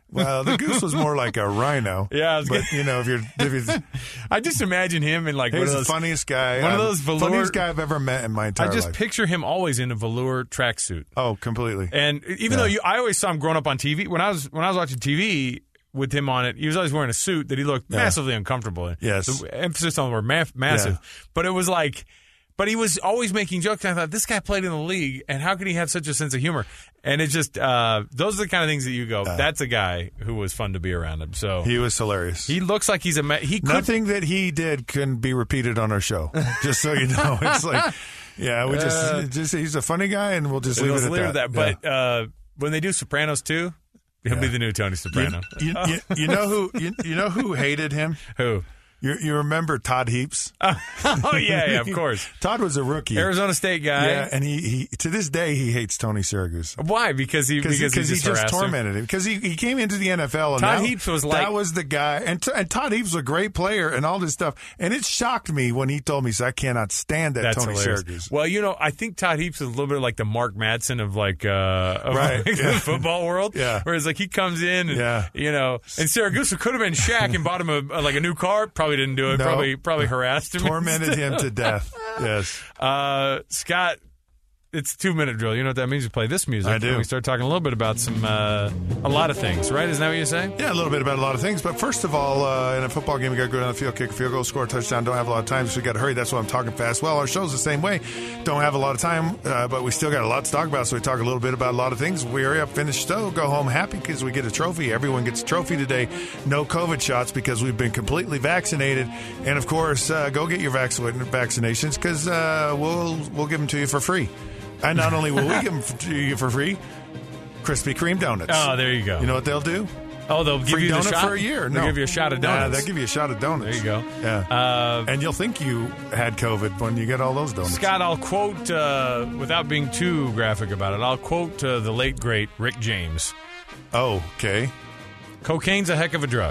Well, the goose was more like a rhino. Yeah, I was but gonna... you know, if you're, if you're I just imagine him in like he's one of those, the funniest guy, one um, of those velour, funniest guy I've ever met in my entire life. I just life. picture him always in a velour tracksuit. Oh, completely. And even yeah. though you, I always saw him growing up on T V when I was when I was watching T V with him on it, he was always wearing a suit that he looked yeah. massively uncomfortable in. Yes, the emphasis on the word ma- massive, yeah. but it was like. But he was always making jokes, and I thought, this guy played in the league, and how could he have such a sense of humor? And it just, uh, those are the kind of things that you go, uh, that's a guy who was fun to be around him. So he was hilarious. He looks like he's a, he could, nothing that he did can be repeated on our show, just so you know. It's like, yeah, we just, uh, just he's a funny guy, and we'll just leave it at leave that. that. But yeah. uh, when they do Sopranos too, he'll yeah. be the new Tony Soprano. You, you, you, you know who, you, you know who hated him? Who? You, you remember Todd Heaps? Oh, yeah, yeah, of course. Todd was a rookie. Arizona State guy. Yeah, and he, he to this day, he hates Tony Siragusa. Why? Because he because, because he, he just, just tormented him. Because he, he came into the N F L. And Todd now, Heaps was like... That was the guy. And, and Todd Heaps was a great player and all this stuff. And it shocked me when he told me, so I cannot stand that That's Tony Siragusa. Well, you know, I think Todd Heaps is a little bit like the Mark Madsen of like, uh, of right. like yeah. the football world. Yeah. Whereas like he comes in and, yeah. you know, and Siragusa could have been Shaq and bought him a, like a new car. Probably didn't do it. No. Probably Probably harassed him. Tormented him to death. Yes. Uh, Scott, it's a two-minute drill. You know what that means? We play this music. I do. And we start talking a little bit about some, uh, a lot of things, right? Isn't that what you're saying? Yeah, a little bit about a lot of things. But first of all, uh, in a football game, we got to go down the field, kick a field goal, score a touchdown. Don't have a lot of time, so we got to hurry. That's why I'm talking fast. Well, our show's the same way. Don't have a lot of time, uh, but we still got a lot to talk about, so we talk a little bit about a lot of things. We hurry up, finish show, go home happy because we get a trophy. Everyone gets a trophy today. No COVID shots because we've been completely vaccinated. And, of course, uh, go get your vac- vaccinations because uh, we'll, we'll give them to you for free. And not only will we give them to you for free, Krispy Kreme donuts. Oh, there you go. You know what they'll do? Oh, they'll give free you the donut shot for a year. They'll no. give you a shot of donuts. Yeah, they'll give you a shot of donuts. There you go. Yeah. Uh, and you'll think you had COVID when you get all those donuts. Scott, I'll quote, uh, without being too graphic about it, I'll quote uh, the late, great Rick James. Oh, okay. Cocaine's a heck of a drug.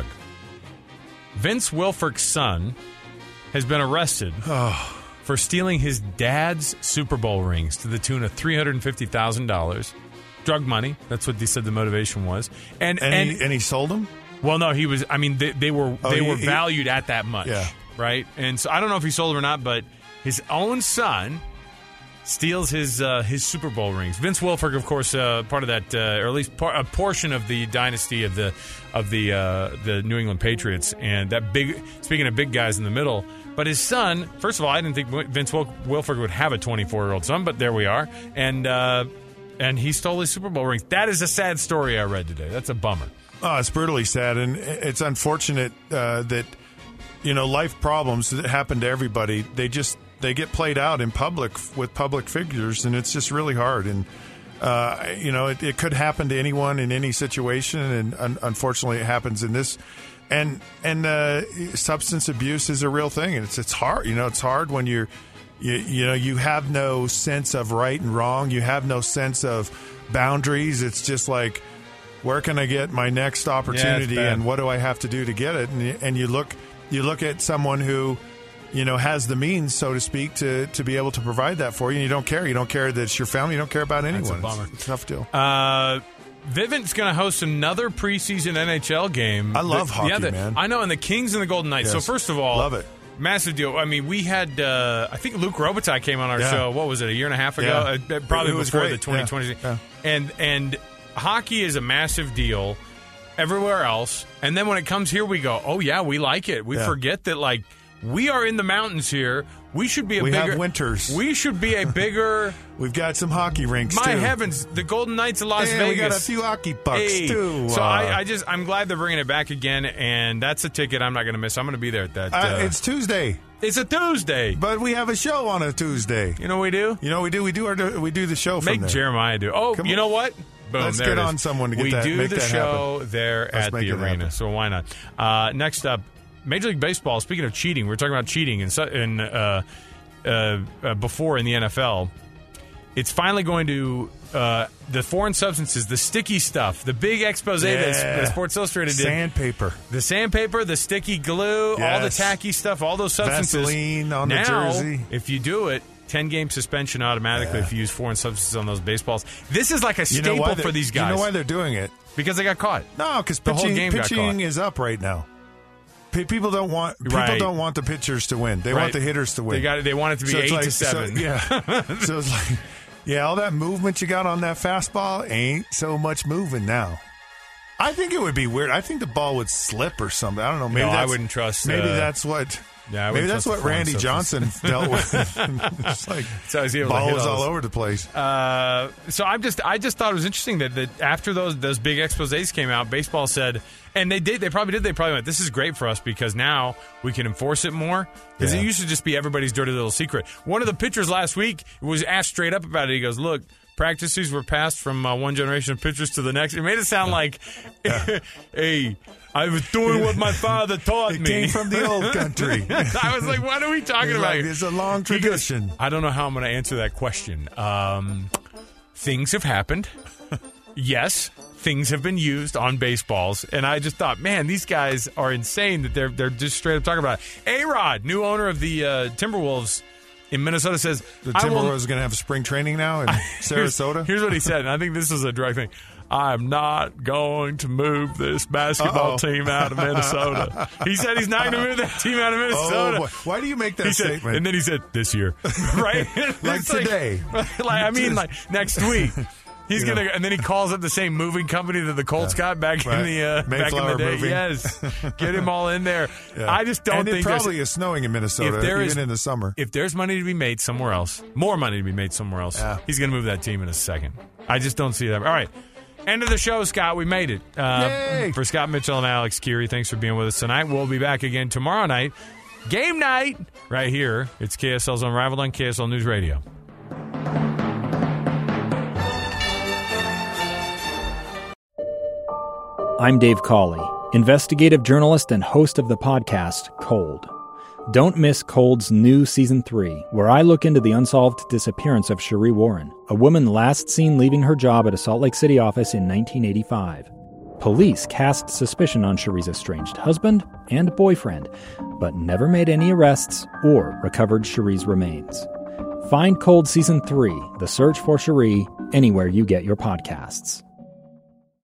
Vince Wilfork's son has been arrested oh. for stealing his dad's Super Bowl rings to the tune of three hundred fifty thousand dollars. Drug money. That's what they said the motivation was. And and, and, he, and he sold them? Well, no, he was, I mean, they, they were oh, they he, were he, valued at that much. Yeah. Right? And so I don't know if he sold them or not, but his own son steals his uh, his Super Bowl rings. Vince Wilfork, of course, uh, part of that, uh, or at least par- a portion of the dynasty of the of the uh, the New England Patriots, and that big. Speaking of big guys in the middle, but his son. First of all, I didn't think Vince Wil- Wilfork would have a twenty-four-year-old son, but there we are, and uh, and he stole his Super Bowl rings. That is a sad story I read today. That's a bummer. Oh, it's brutally sad, and it's unfortunate uh, that you know life problems that happen to everybody. They just they get played out in public with public figures, and it's just really hard. And uh, you know, it, it could happen to anyone in any situation, and un- unfortunately, it happens in this. And and uh, substance abuse is a real thing, and it's it's hard. You know, it's hard when you're you, you know you have no sense of right and wrong. You have no sense of boundaries. It's just like, where can I get my next opportunity, yeah, and what do I have to do to get it? And, and you look you look at someone who, you know, has the means, so to speak, to, to be able to provide that for you, and you don't care. You don't care that it's your family. You don't care about anyone. That's a bummer. It's, it's a tough deal. Uh, Vivint's going to host another preseason N H L game. I love the, hockey, yeah, the, man. I know, and the Kings and the Golden Knights. Yes. So first of all, love it. Massive deal. I mean, we had, uh, I think Luke Robitaille came on our yeah. show, what was it, a year and a half ago? Yeah. Uh, probably it was before great. the twenty twenty. Yeah. Yeah. And, and hockey is a massive deal everywhere else. And then when it comes here, we go, oh, yeah, we like it. We yeah. forget that, like, we are in the mountains here. We should be a we bigger... have winters. We should be a bigger... We've got some hockey rinks, My too. heavens, the Golden Knights of Las hey, Vegas. we got a few hockey pucks, hey. too. So uh, I, I just, I'm glad they're bringing it back again, and that's a ticket I'm not going to miss. I'm going to be there at that. Uh, uh, it's Tuesday. It's a Tuesday. But we have a show on a Tuesday. You know what we do? You know what we do? We do, our, we do the show from Make there. Jeremiah do. Oh, Come you on. know what? Boom, Let's there get it is. on someone to get we that. do make the that show happen. there Let's at make the it arena, happen. so why not? Uh, next up, Major League Baseball. Speaking of cheating, we were talking about cheating in, in uh, uh, uh, before in the N F L. It's finally going to uh, the foreign substances, the sticky stuff, the big expose yeah. that, that Sports Illustrated did. Sandpaper, the sandpaper, the sticky glue, yes. all the tacky stuff, all those substances. Vaseline on now, the jersey. If you do it, ten-game suspension automatically yeah. if you use foreign substances on those baseballs. This is like a you staple for these guys. You know why they're doing it? because they got caught. No, because the whole pitching, game got pitching caught. is up right now. P- People don't want people Right. don't want the pitchers to win. They Right. want the hitters to win. They got. They want it to be So it's eight like- to so- seven. yeah. So it's like, yeah, all that movement you got on that fastball ain't so much moving now. I think it would be weird. I think the ball would slip or something. I don't know. Maybe No, I that's, wouldn't trust, Maybe uh, that's what. Yeah, I maybe wouldn't that's trust what the Randy foreign Johnson substance. dealt with. It's like So I was able to ball hit was all all those. over the place. Uh, so I'm just, I just thought it was interesting that, that after those those big exposés came out, baseball said, and they did, they probably did, they probably went, this is great for us because now we can enforce it more. Because Yeah. it used to just be everybody's dirty little secret. One of the pitchers last week was asked straight up about it. He goes, look, practices were passed from uh, one generation of pitchers to the next. It made it sound like, hey, I was doing what my father taught It me. came from the old country. I was like, what are we talking It's about? like, it's a long He goes, tradition. I don't know how I'm going to answer that question. Um, things have happened. Yes, things have been used on baseballs, and I just thought, man, these guys are insane that they're they're just straight up talking about it. A-Rod, new owner of the uh, Timberwolves in Minnesota, says The I will- Timberwolves are going to have spring training now in Sarasota. Here's, here's what he said, and I think this is a direct thing. I'm not going to move this basketball Uh-oh. team out of Minnesota. He said he's not going to move that team out of Minnesota. Oh, boy. Why do you make that He said- statement? and then he said, this year. Right? Like It's today. Like, I mean, like next week. He's You know. gonna, and then he calls up the same moving company that the Colts got back Right. in the uh, back in the Mayflower day. Moving. Yes, get him all in there. Yeah. I just don't and think it probably there's- is snowing in Minnesota, if there even is- in the summer. If there's money to be made somewhere else, more money to be made somewhere else, Yeah. he's going to move that team in a second. I just don't see that. All right. End of the show, Scott. We made it. Uh, Yay! For Scott Mitchell and Alex Keary, thanks for being with us tonight. We'll be back again tomorrow night. Game night right here. It's K S L's Unrivaled on K S L News Radio. I'm Dave Cawley, investigative journalist and host of the podcast Cold. Don't miss Cold's new Season three, where I look into the unsolved disappearance of Cherie Warren, a woman last seen leaving her job at a Salt Lake City office in nineteen eighty-five. Police cast suspicion on Cherie's estranged husband and boyfriend, but never made any arrests or recovered Cherie's remains. Find Cold Season three, The Search for Cherie, anywhere you get your podcasts.